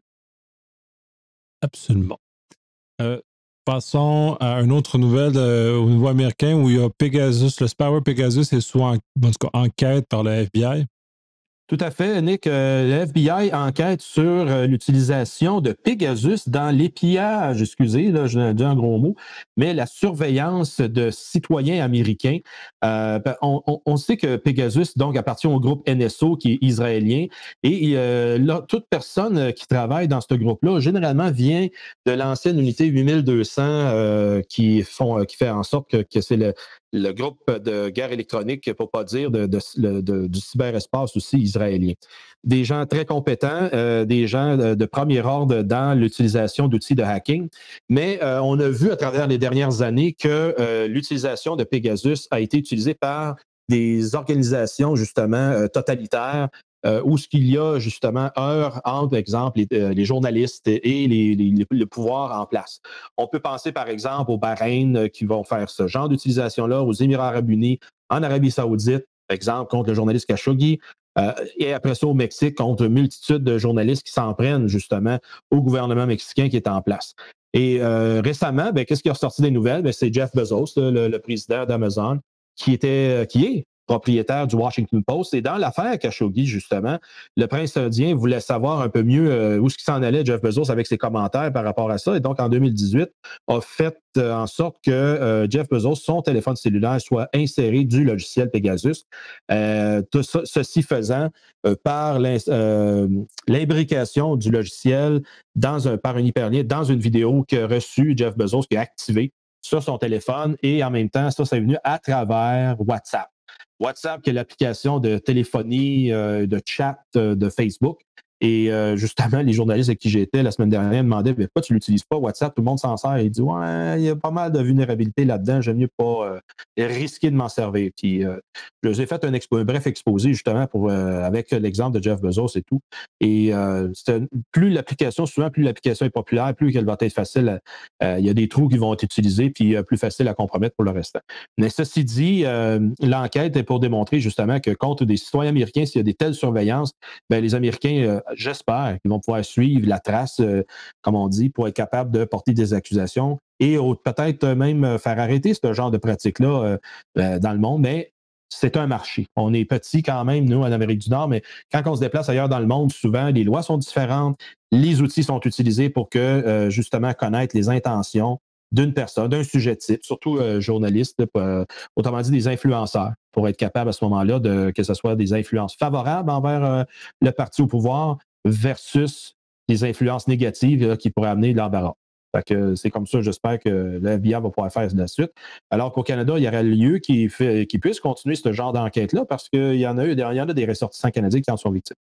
Absolument. Euh, Passons à une autre nouvelle euh, au niveau américain où il y a Pegasus, le spyware Pegasus est sous en, en tout cas, enquête par le F B I. Tout à fait, Nick. Euh, le F B I enquête sur euh, l'utilisation de Pegasus dans l'épiage, excusez, là, je dis un gros mot, mais la surveillance de citoyens américains. Euh, ben, on, on, on sait que Pegasus donc appartient au groupe N S O qui est israélien et euh, là, toute personne qui travaille dans ce groupe-là généralement vient de l'ancienne unité huit mille deux cents euh, qui font qui fait en sorte que, que c'est le le groupe de guerre électronique, pour ne pas dire de, de, de, de, du cyberespace aussi israélien. Des gens très compétents, euh, des gens de, de premier ordre dans l'utilisation d'outils de hacking, mais euh, on a vu à travers les dernières années que euh, l'utilisation de Pegasus a été utilisée par des organisations justement euh, totalitaires euh, où ce qu'il y a justement heure entre, par exemple, les, euh, les journalistes et les, les, le pouvoir en place. On peut penser, par exemple, aux Bahreïn euh, qui vont faire ce genre d'utilisation-là, aux Émirats arabes unis, en Arabie saoudite, par exemple, contre le journaliste Khashoggi, euh, et après ça au Mexique, contre une multitude de journalistes qui s'en prennent justement au gouvernement mexicain qui est en place. Et euh, récemment, ben, qu'est-ce qui est ressorti des nouvelles? Ben, c'est Jeff Bezos, le, le président d'Amazon, qui était, qui est propriétaire du Washington Post. Et dans l'affaire Khashoggi, justement, le prince saoudien voulait savoir un peu mieux euh, où est-ce qu'il s'en allait, Jeff Bezos, avec ses commentaires par rapport à ça. Et donc, en deux mille dix-huit, a fait euh, en sorte que euh, Jeff Bezos, son téléphone cellulaire, soit inséré du logiciel Pegasus. Euh, tout ça, ceci faisant euh, par euh, l'imbrication du logiciel dans un, par un hyperlien dans une vidéo qu'a reçue Jeff Bezos, qui a activé sur son téléphone. Et en même temps, ça, c'est venu à travers WhatsApp. WhatsApp, qui est l'application de téléphonie, euh, de chat euh, de Facebook. Et euh, justement, les journalistes avec qui j'étais la semaine dernière me demandaient mais pourquoi tu ne l'utilises pas, WhatsApp, tout le monde s'en sert. Il dit ouais, il y a pas mal de vulnérabilités là-dedans, j'aime mieux pas euh, risquer de m'en servir. Puis euh, je vous ai fait un, expo- un bref exposé justement pour, euh, avec l'exemple de Jeff Bezos et tout. Et euh, plus l'application, souvent, plus l'application est populaire, plus elle va être facile. Euh, il y a des trous qui vont être utilisés, puis euh, plus facile à compromettre pour le restant. Mais ceci dit, euh, l'enquête est pour démontrer justement que contre des citoyens américains, s'il y a des telles surveillances, ben, les Américains, euh, j'espère qu'ils vont pouvoir suivre la trace, euh, comme on dit, pour être capables de porter des accusations et peut-être même faire arrêter ce genre de pratique-là euh, euh, dans le monde. Mais c'est un marché. On est petit quand même, nous, en Amérique du Nord, mais quand on se déplace ailleurs dans le monde, souvent, les lois sont différentes, les outils sont utilisés pour que, euh, justement, connaître les intentions d'une personne, d'un sujet type, surtout euh, journaliste, euh, autrement dit des influenceurs, pour être capable à ce moment-là de que ce soit des influences favorables envers euh, le parti au pouvoir versus des influences négatives là, qui pourraient amener de l'embarras. Fait que c'est comme ça, j'espère que le F B I va pouvoir faire de la suite. Alors qu'au Canada, il y aurait lieu qu'il qui puisse continuer ce genre d'enquête-là parce qu'il y en a eu, il y en a des ressortissants canadiens qui en sont victimes.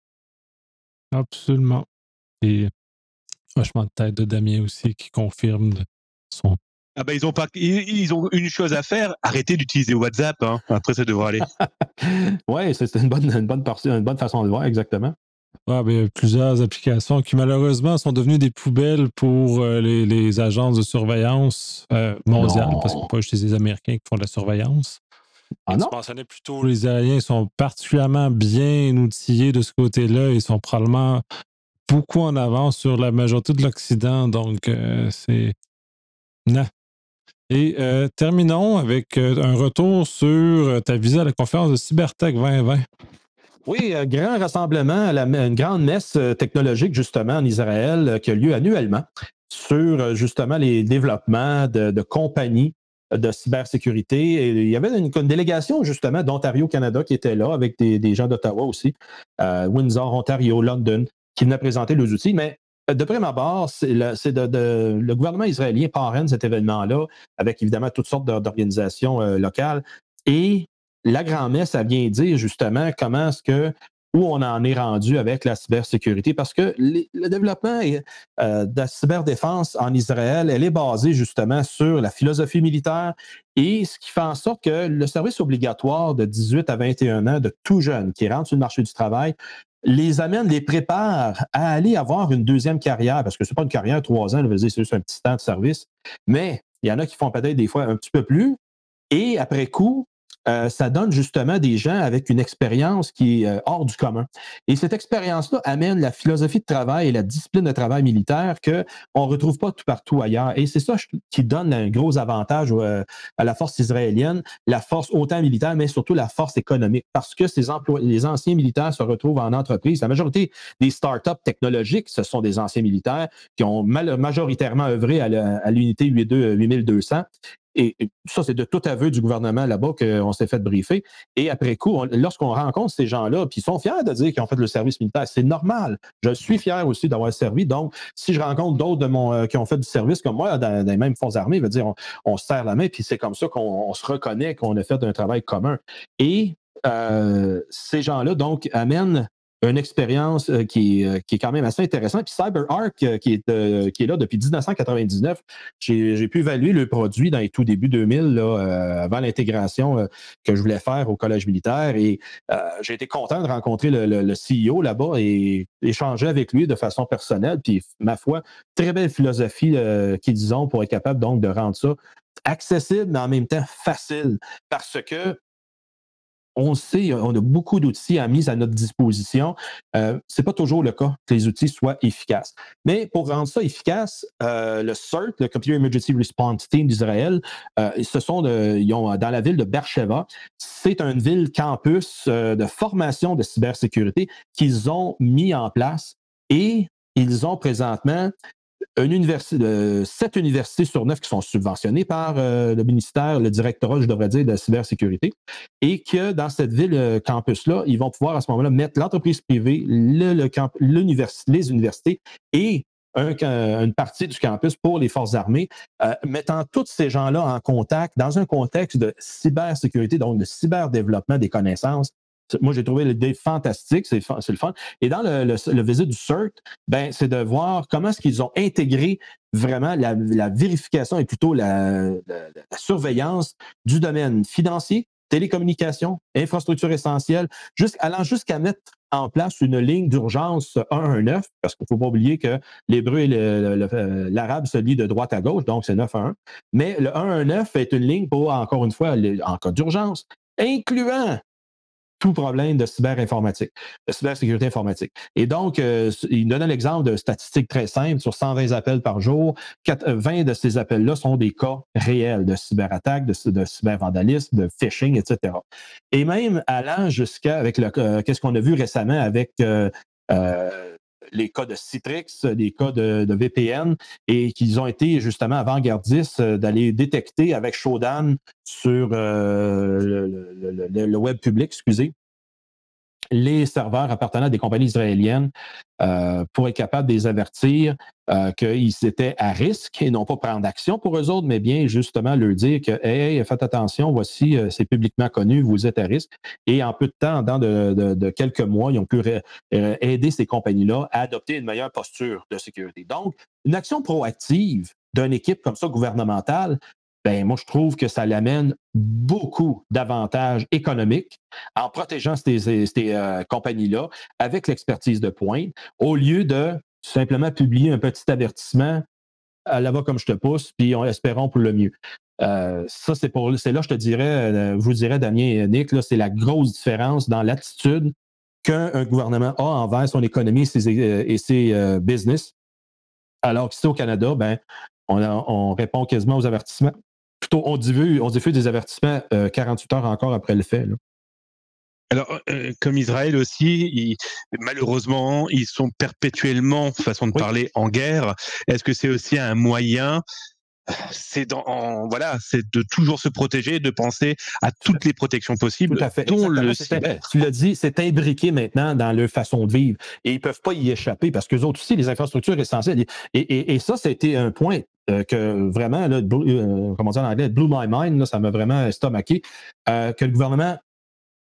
Absolument. Et franchement, tête de Damien aussi qui confirme son. Ah ben ils ont pas, ils, ils ont une chose à faire, arrêter d'utiliser WhatsApp. Hein. Après, ça devrait aller. Oui, c'est une bonne, une, bonne partie, une bonne façon de voir, exactement. Ouais, ben, il y a plusieurs applications qui malheureusement sont devenues des poubelles pour euh, les, les agences de surveillance euh, mondiales, non. Parce qu'il n'y a pas juste les Américains qui font de la surveillance. Ah, non? Tu mentionnais plutôt les Israéliens sont particulièrement bien outillés de ce côté-là. Ils sont probablement beaucoup en avance sur la majorité de l'Occident. Donc, euh, c'est... Non. Et euh, terminons avec euh, un retour sur euh, ta visite à la conférence de Cybertech vingt vingt. Oui, un grand rassemblement, la, une grande messe technologique justement en Israël euh, qui a lieu annuellement sur justement les développements de, de compagnies de cybersécurité. Et il y avait une, une délégation justement d'Ontario, Canada qui était là avec des, des gens d'Ottawa aussi, euh, Windsor, Ontario, London, qui venaient présenter leurs outils. Mais de prime abord, c'est, le, c'est de, de, le gouvernement israélien parraine cet événement-là avec évidemment toutes sortes d'organisations euh, locales. Et la grand-messe, ça vient dire justement comment est-ce que où on en est rendu avec la cybersécurité, parce que les, le développement euh, de la cyberdéfense en Israël, elle est basée justement sur la philosophie militaire et ce qui fait en sorte que le service obligatoire de dix-huit à vingt et un ans de tout jeunes qui rentrent sur le marché du travail les amène, les prépare à aller avoir une deuxième carrière, parce que c'est pas une carrière de trois ans, c'est juste un petit temps de service, mais il y en a qui font peut-être des fois un petit peu plus, et après coup, euh, ça donne justement des gens avec une expérience qui est euh, hors du commun. Et cette expérience-là amène la philosophie de travail et la discipline de travail militaire qu'on ne retrouve pas tout partout ailleurs. Et c'est ça qui donne un gros avantage euh, à la force israélienne, la force autant militaire, mais surtout la force économique, parce que ces emplois, les anciens militaires se retrouvent en entreprise. La majorité des startups technologiques, ce sont des anciens militaires qui ont mal, majoritairement œuvré à, la, à l'unité huit mille deux cents. Et ça, c'est de tout aveu du gouvernement là-bas qu'on s'est fait briefer. Et après coup, on, lorsqu'on rencontre ces gens-là, puis ils sont fiers de dire qu'ils ont fait le service militaire, c'est normal. Je suis fier aussi d'avoir servi. Donc, si je rencontre d'autres de mon, euh, qui ont fait du service comme moi dans, dans les mêmes forces armées, veut dire, on, on se serre la main, puis c'est comme ça qu'on on se reconnaît qu'on a fait un travail commun. Et euh, ces gens-là, donc, amènent une expérience euh, qui, euh, qui est quand même assez intéressante. Puis CyberArk, euh, qui, est, euh, qui est là depuis dix-neuf cent quatre-vingt-dix-neuf, j'ai, j'ai pu évaluer le produit dans les tout débuts deux mille, là, euh, avant l'intégration euh, que je voulais faire au Collège militaire. Et euh, j'ai été content de rencontrer le, le, le C E O là-bas et échanger avec lui de façon personnelle. Puis, ma foi, très belle philosophie euh, qu'ils ont pour être capable donc de rendre ça accessible, mais en même temps facile. Parce que on sait, on a beaucoup d'outils à mise à notre disposition. Euh, ce n'est pas toujours le cas que les outils soient efficaces. Mais pour rendre ça efficace, euh, le C E R T, le Computer Emergency Response Team d'Israël, euh, ce sont de, ils ont dans la ville de Beersheva. C'est une ville campus euh, de formation de cybersécurité qu'ils ont mis en place et ils ont présentement une université, de, sept universités sur neuf qui sont subventionnées par euh, le ministère, le directorat, je devrais dire, de la cybersécurité, et que dans cette ville euh, campus-là, ils vont pouvoir à ce moment-là mettre l'entreprise privée, le, le camp, l'université, les universités et un, une partie du campus pour les forces armées, euh, mettant tous ces gens-là en contact dans un contexte de cybersécurité, donc de cyberdéveloppement des connaissances. Moi, j'ai trouvé l'idée fantastique, c'est, c'est le fun. Et dans le, le, le visite du C E R T, ben, c'est de voir comment est-ce qu'ils ont intégré vraiment la, la vérification et plutôt la, la, la surveillance du domaine financier, télécommunications, infrastructures essentielles, jusqu'à, allant jusqu'à mettre en place une ligne d'urgence un un neuf, parce qu'il ne faut pas oublier que l'hébreu et le, le, le, l'arabe se lient de droite à gauche, donc c'est neuf un un. Mais le un un neuf est une ligne pour, encore une fois, en cas d'urgence, incluant tout problème de cyberinformatique, de cybersécurité informatique. Et donc, euh, il donnait l'exemple de statistiques très simples. Sur cent vingt appels par jour, vingt de ces appels-là sont des cas réels de cyberattaque, de, de cybervandalisme, de phishing, et cetera. Et même allant jusqu'à, avec le, euh, qu'est-ce qu'on a vu récemment avec euh, euh, les cas de Citrix, les cas de, de V P N, et qu'ils ont été justement avant-gardistes d'aller détecter avec Shodan sur euh, le, le, le, le web public, excusez, les serveurs appartenant à des compagnies israéliennes euh, pour être capable de les avertir euh, qu'ils étaient à risque et non pas prendre action pour eux autres, mais bien justement leur dire que hey, hey faites attention, voici, euh, c'est publiquement connu, vous êtes à risque. Et en peu de temps, dans de, de, de quelques mois, ils ont pu ré, euh, aider ces compagnies-là à adopter une meilleure posture de sécurité. Donc, une action proactive d'une équipe comme ça gouvernementale, ben moi, je trouve que ça l'amène beaucoup d'avantages économiques en protégeant ces, ces, ces euh, compagnies-là avec l'expertise de pointe, au lieu de simplement publier un petit avertissement à là-bas comme je te pousse, puis on espérons pour le mieux. Euh, ça, c'est pour c'est là, je te dirais, euh, je vous dirais, Damien et Nick, là, c'est la grosse différence dans l'attitude qu'un gouvernement a envers son économie et ses, et ses euh, business. Alors qu'ici au Canada, ben, on, a, on répond quasiment aux avertissements. Plutôt, on diffuse, on diffuse des avertissements euh, quarante-huit heures encore après le fait. Là. Alors, euh, comme Israël aussi, ils, malheureusement, ils sont perpétuellement, façon de oui. parler, en guerre. Est-ce que c'est aussi un moyen c'est dans, en, voilà, c'est de toujours se protéger, de penser à toutes les protections possibles, Tout à fait. dont Exactement. le C'était, cyber. Tu l'as dit, c'est imbriqué maintenant dans leur façon de vivre. Et ils ne peuvent pas y échapper parce qu'eux autres aussi, les infrastructures essentielles. Et, et, et ça, c'était un point euh, que vraiment, là, euh, comment dire en anglais, blew my mind, là, ça m'a vraiment estomaqué, euh, que le gouvernement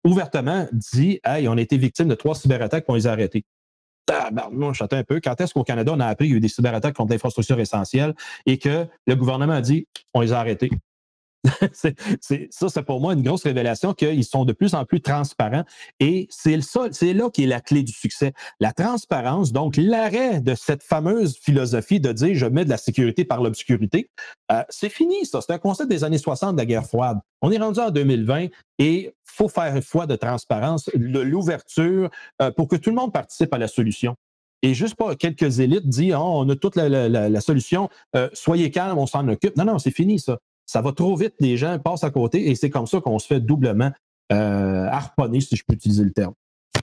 ouvertement dit « Hey, on a été victime de trois cyberattaques, puis on les a arrêtés. » Ah, ben, moi, je chatte un peu. Quand est-ce qu'au Canada, on a appris qu'il y a eu des cyberattaques contre l'infrastructure essentielle et que le gouvernement a dit « On les a arrêtés. » c'est, c'est, ça, c'est pour moi une grosse révélation qu'ils sont de plus en plus transparents et c'est, ça, c'est là qui est la clé du succès. La transparence, donc l'arrêt de cette fameuse philosophie de dire je mets de la sécurité par l'obscurité, euh, c'est fini ça. C'est un concept des années soixante de la guerre froide. On est rendu en deux mille vingt et il faut faire foi de transparence, de l'ouverture euh, pour que tout le monde participe à la solution. Et juste pas quelques élites disent oh, on a toute la, la, la, la solution, euh, soyez calmes, on s'en occupe. Non, non, c'est fini ça. Ça va trop vite, les gens passent à côté et c'est comme ça qu'on se fait doublement euh, harponner, si je peux utiliser le terme.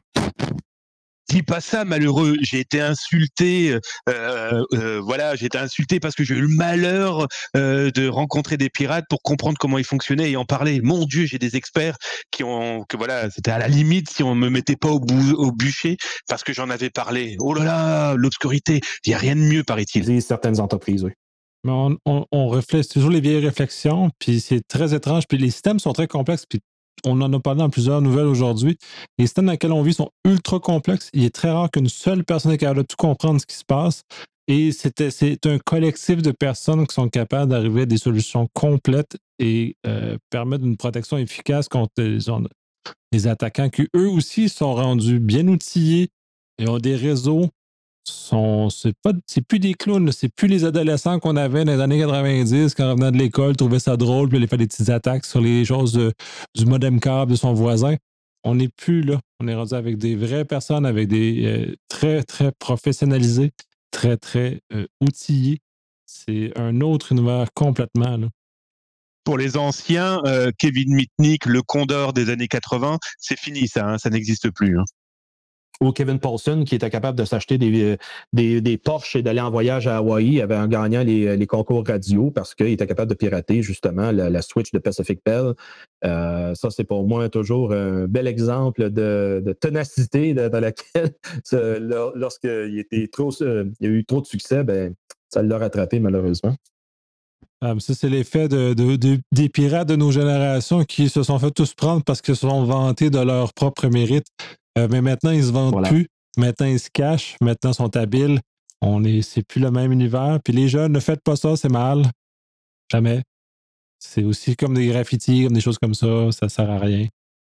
Dis pas ça, malheureux. J'ai été insulté. Euh, euh, voilà, j'ai été insulté parce que j'ai eu le malheur euh, de rencontrer des pirates pour comprendre comment ils fonctionnaient et en parler. Mon Dieu, j'ai des experts qui ont, que voilà, c'était à la limite si on me mettait pas au, bou- au bûcher parce que j'en avais parlé. Oh là là, l'obscurité. Il y a rien de mieux, paraît-il. Disent certaines entreprises, oui. Mais on, on, on reflète toujours les vieilles réflexions, puis c'est très étrange. Puis les systèmes sont très complexes, puis on en a parlé dans plusieurs nouvelles aujourd'hui. Les systèmes dans lesquels on vit sont ultra complexes. Il est très rare qu'une seule personne est capable de tout comprendre ce qui se passe. Et c'est, c'est un collectif de personnes qui sont capables d'arriver à des solutions complètes et euh, permettre une protection efficace contre les, les attaquants qui, eux aussi, sont rendus bien outillés et ont des réseaux. Sont, c'est, pas, c'est plus des clowns, c'est plus les adolescents qu'on avait dans les années quatre-vingt-dix quand on revenait de l'école, trouvaient ça drôle, puis ils faire des petites attaques sur les choses de, du modem câble de son voisin. On n'est plus là. On est rendu avec des vraies personnes, avec des euh, très, très professionnalisés, très, très euh, outillés. C'est un autre univers complètement, là. Pour les anciens, euh, Kevin Mitnick, le Condor des années quatre-vingts, c'est fini ça, hein, ça n'existe plus. Hein. Ou Kevin Paulson, qui était capable de s'acheter des, des, des Porsche et d'aller en voyage à Hawaï en gagnant les, les concours radio parce qu'il était capable de pirater justement la, la Switch de Pacific Bell. Euh, ça, c'est pour moi toujours un bel exemple de, de ténacité dans laquelle, lorsqu'il était trop, il y a eu trop de succès, ben, ça l'a rattrapé malheureusement. Ah, ça, c'est l'effet de, de, de, des pirates de nos générations qui se sont fait tous prendre parce qu'ils se sont vantés de leur propre mérite. Euh, mais maintenant, ils se vendent voilà. plus. Maintenant, ils se cachent. Maintenant, ils sont habiles. On est, c'est plus le même univers. Puis les jeunes, ne faites pas ça, c'est mal. Jamais. C'est aussi comme des graffitis, comme des choses comme ça. Ça sert à rien.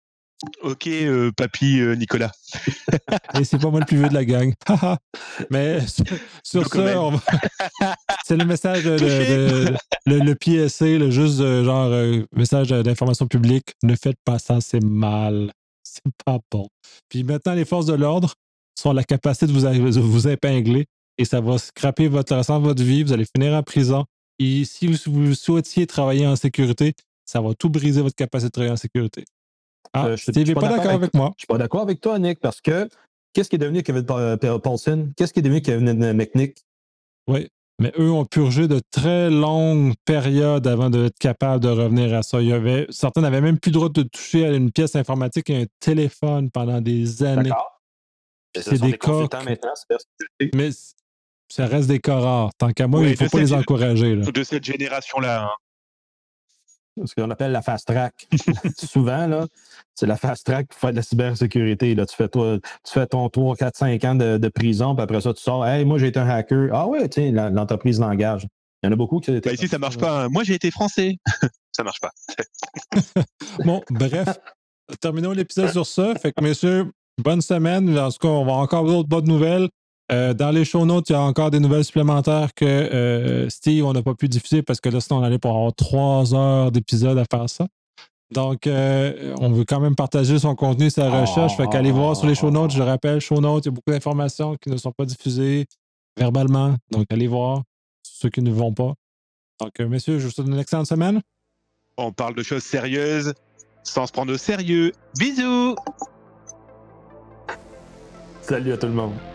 Ok, euh, papy euh, Nicolas. Et c'est pas moi le plus vieux de la gang. Mais sur, sur ça, on va... c'est le message de, de, de, de le, le P S A, le juste de, genre euh, message d'information publique. Ne faites pas ça, c'est mal. C'est pas bon. Puis maintenant, les forces de l'ordre sont la capacité de vous, de vous épingler et ça va scraper votre restant de votre vie. Vous allez finir en prison. Et si vous, vous souhaitiez travailler en sécurité, ça va tout briser votre capacité de travailler en sécurité. Ah, euh, je n'es pas, pas d'accord avec, avec moi. Je ne suis pas d'accord avec toi, Nick, parce que qu'est-ce qui est devenu Kevin Paulson? Qu'est-ce qui est devenu Kevin Mitnick? Oui, mais eux ont purgé de très longues périodes avant d'être capables de revenir à ça. Il y avait, certains n'avaient même plus le droit de toucher à une pièce informatique et un téléphone pendant des années. D'accord. C'est des, des cas. Mais ça reste des cas rares. Tant qu'à moi, oui, il ne faut pas les encourager. Là. De cette génération-là. Hein. Ce qu'on appelle la fast track. Souvent, là, c'est la fast track pour faire de la cybersécurité. Là. Tu, fais toi, tu fais ton trois, quatre, cinq ans de, de prison, puis après ça, tu sors. Hey, moi, j'ai été un hacker. Ah ouais, tiens, l'entreprise l'engage. Il y en a beaucoup qui ont été. Bah ici, ça marche pas. Moi, j'ai été français. Ça marche pas. Bon, bref, terminons l'épisode sur ça. Fait que, messieurs, bonne semaine. En tout cas, on va encore d'autres bonnes nouvelles. Euh, dans les show notes, il y a encore des nouvelles supplémentaires que euh, Steve, on n'a pas pu diffuser parce que là, sinon, on allait pour avoir trois heures d'épisode à faire ça. Donc, euh, on veut quand même partager son contenu, sa recherche. Fait qu'allez voir sur les show notes. Je le rappelle, show notes, il y a beaucoup d'informations qui ne sont pas diffusées verbalement. Donc, allez voir ceux qui ne vont pas. Donc, euh, messieurs, je vous souhaite une excellente semaine. On parle de choses sérieuses sans se prendre au sérieux. Bisous! Salut à tout le monde.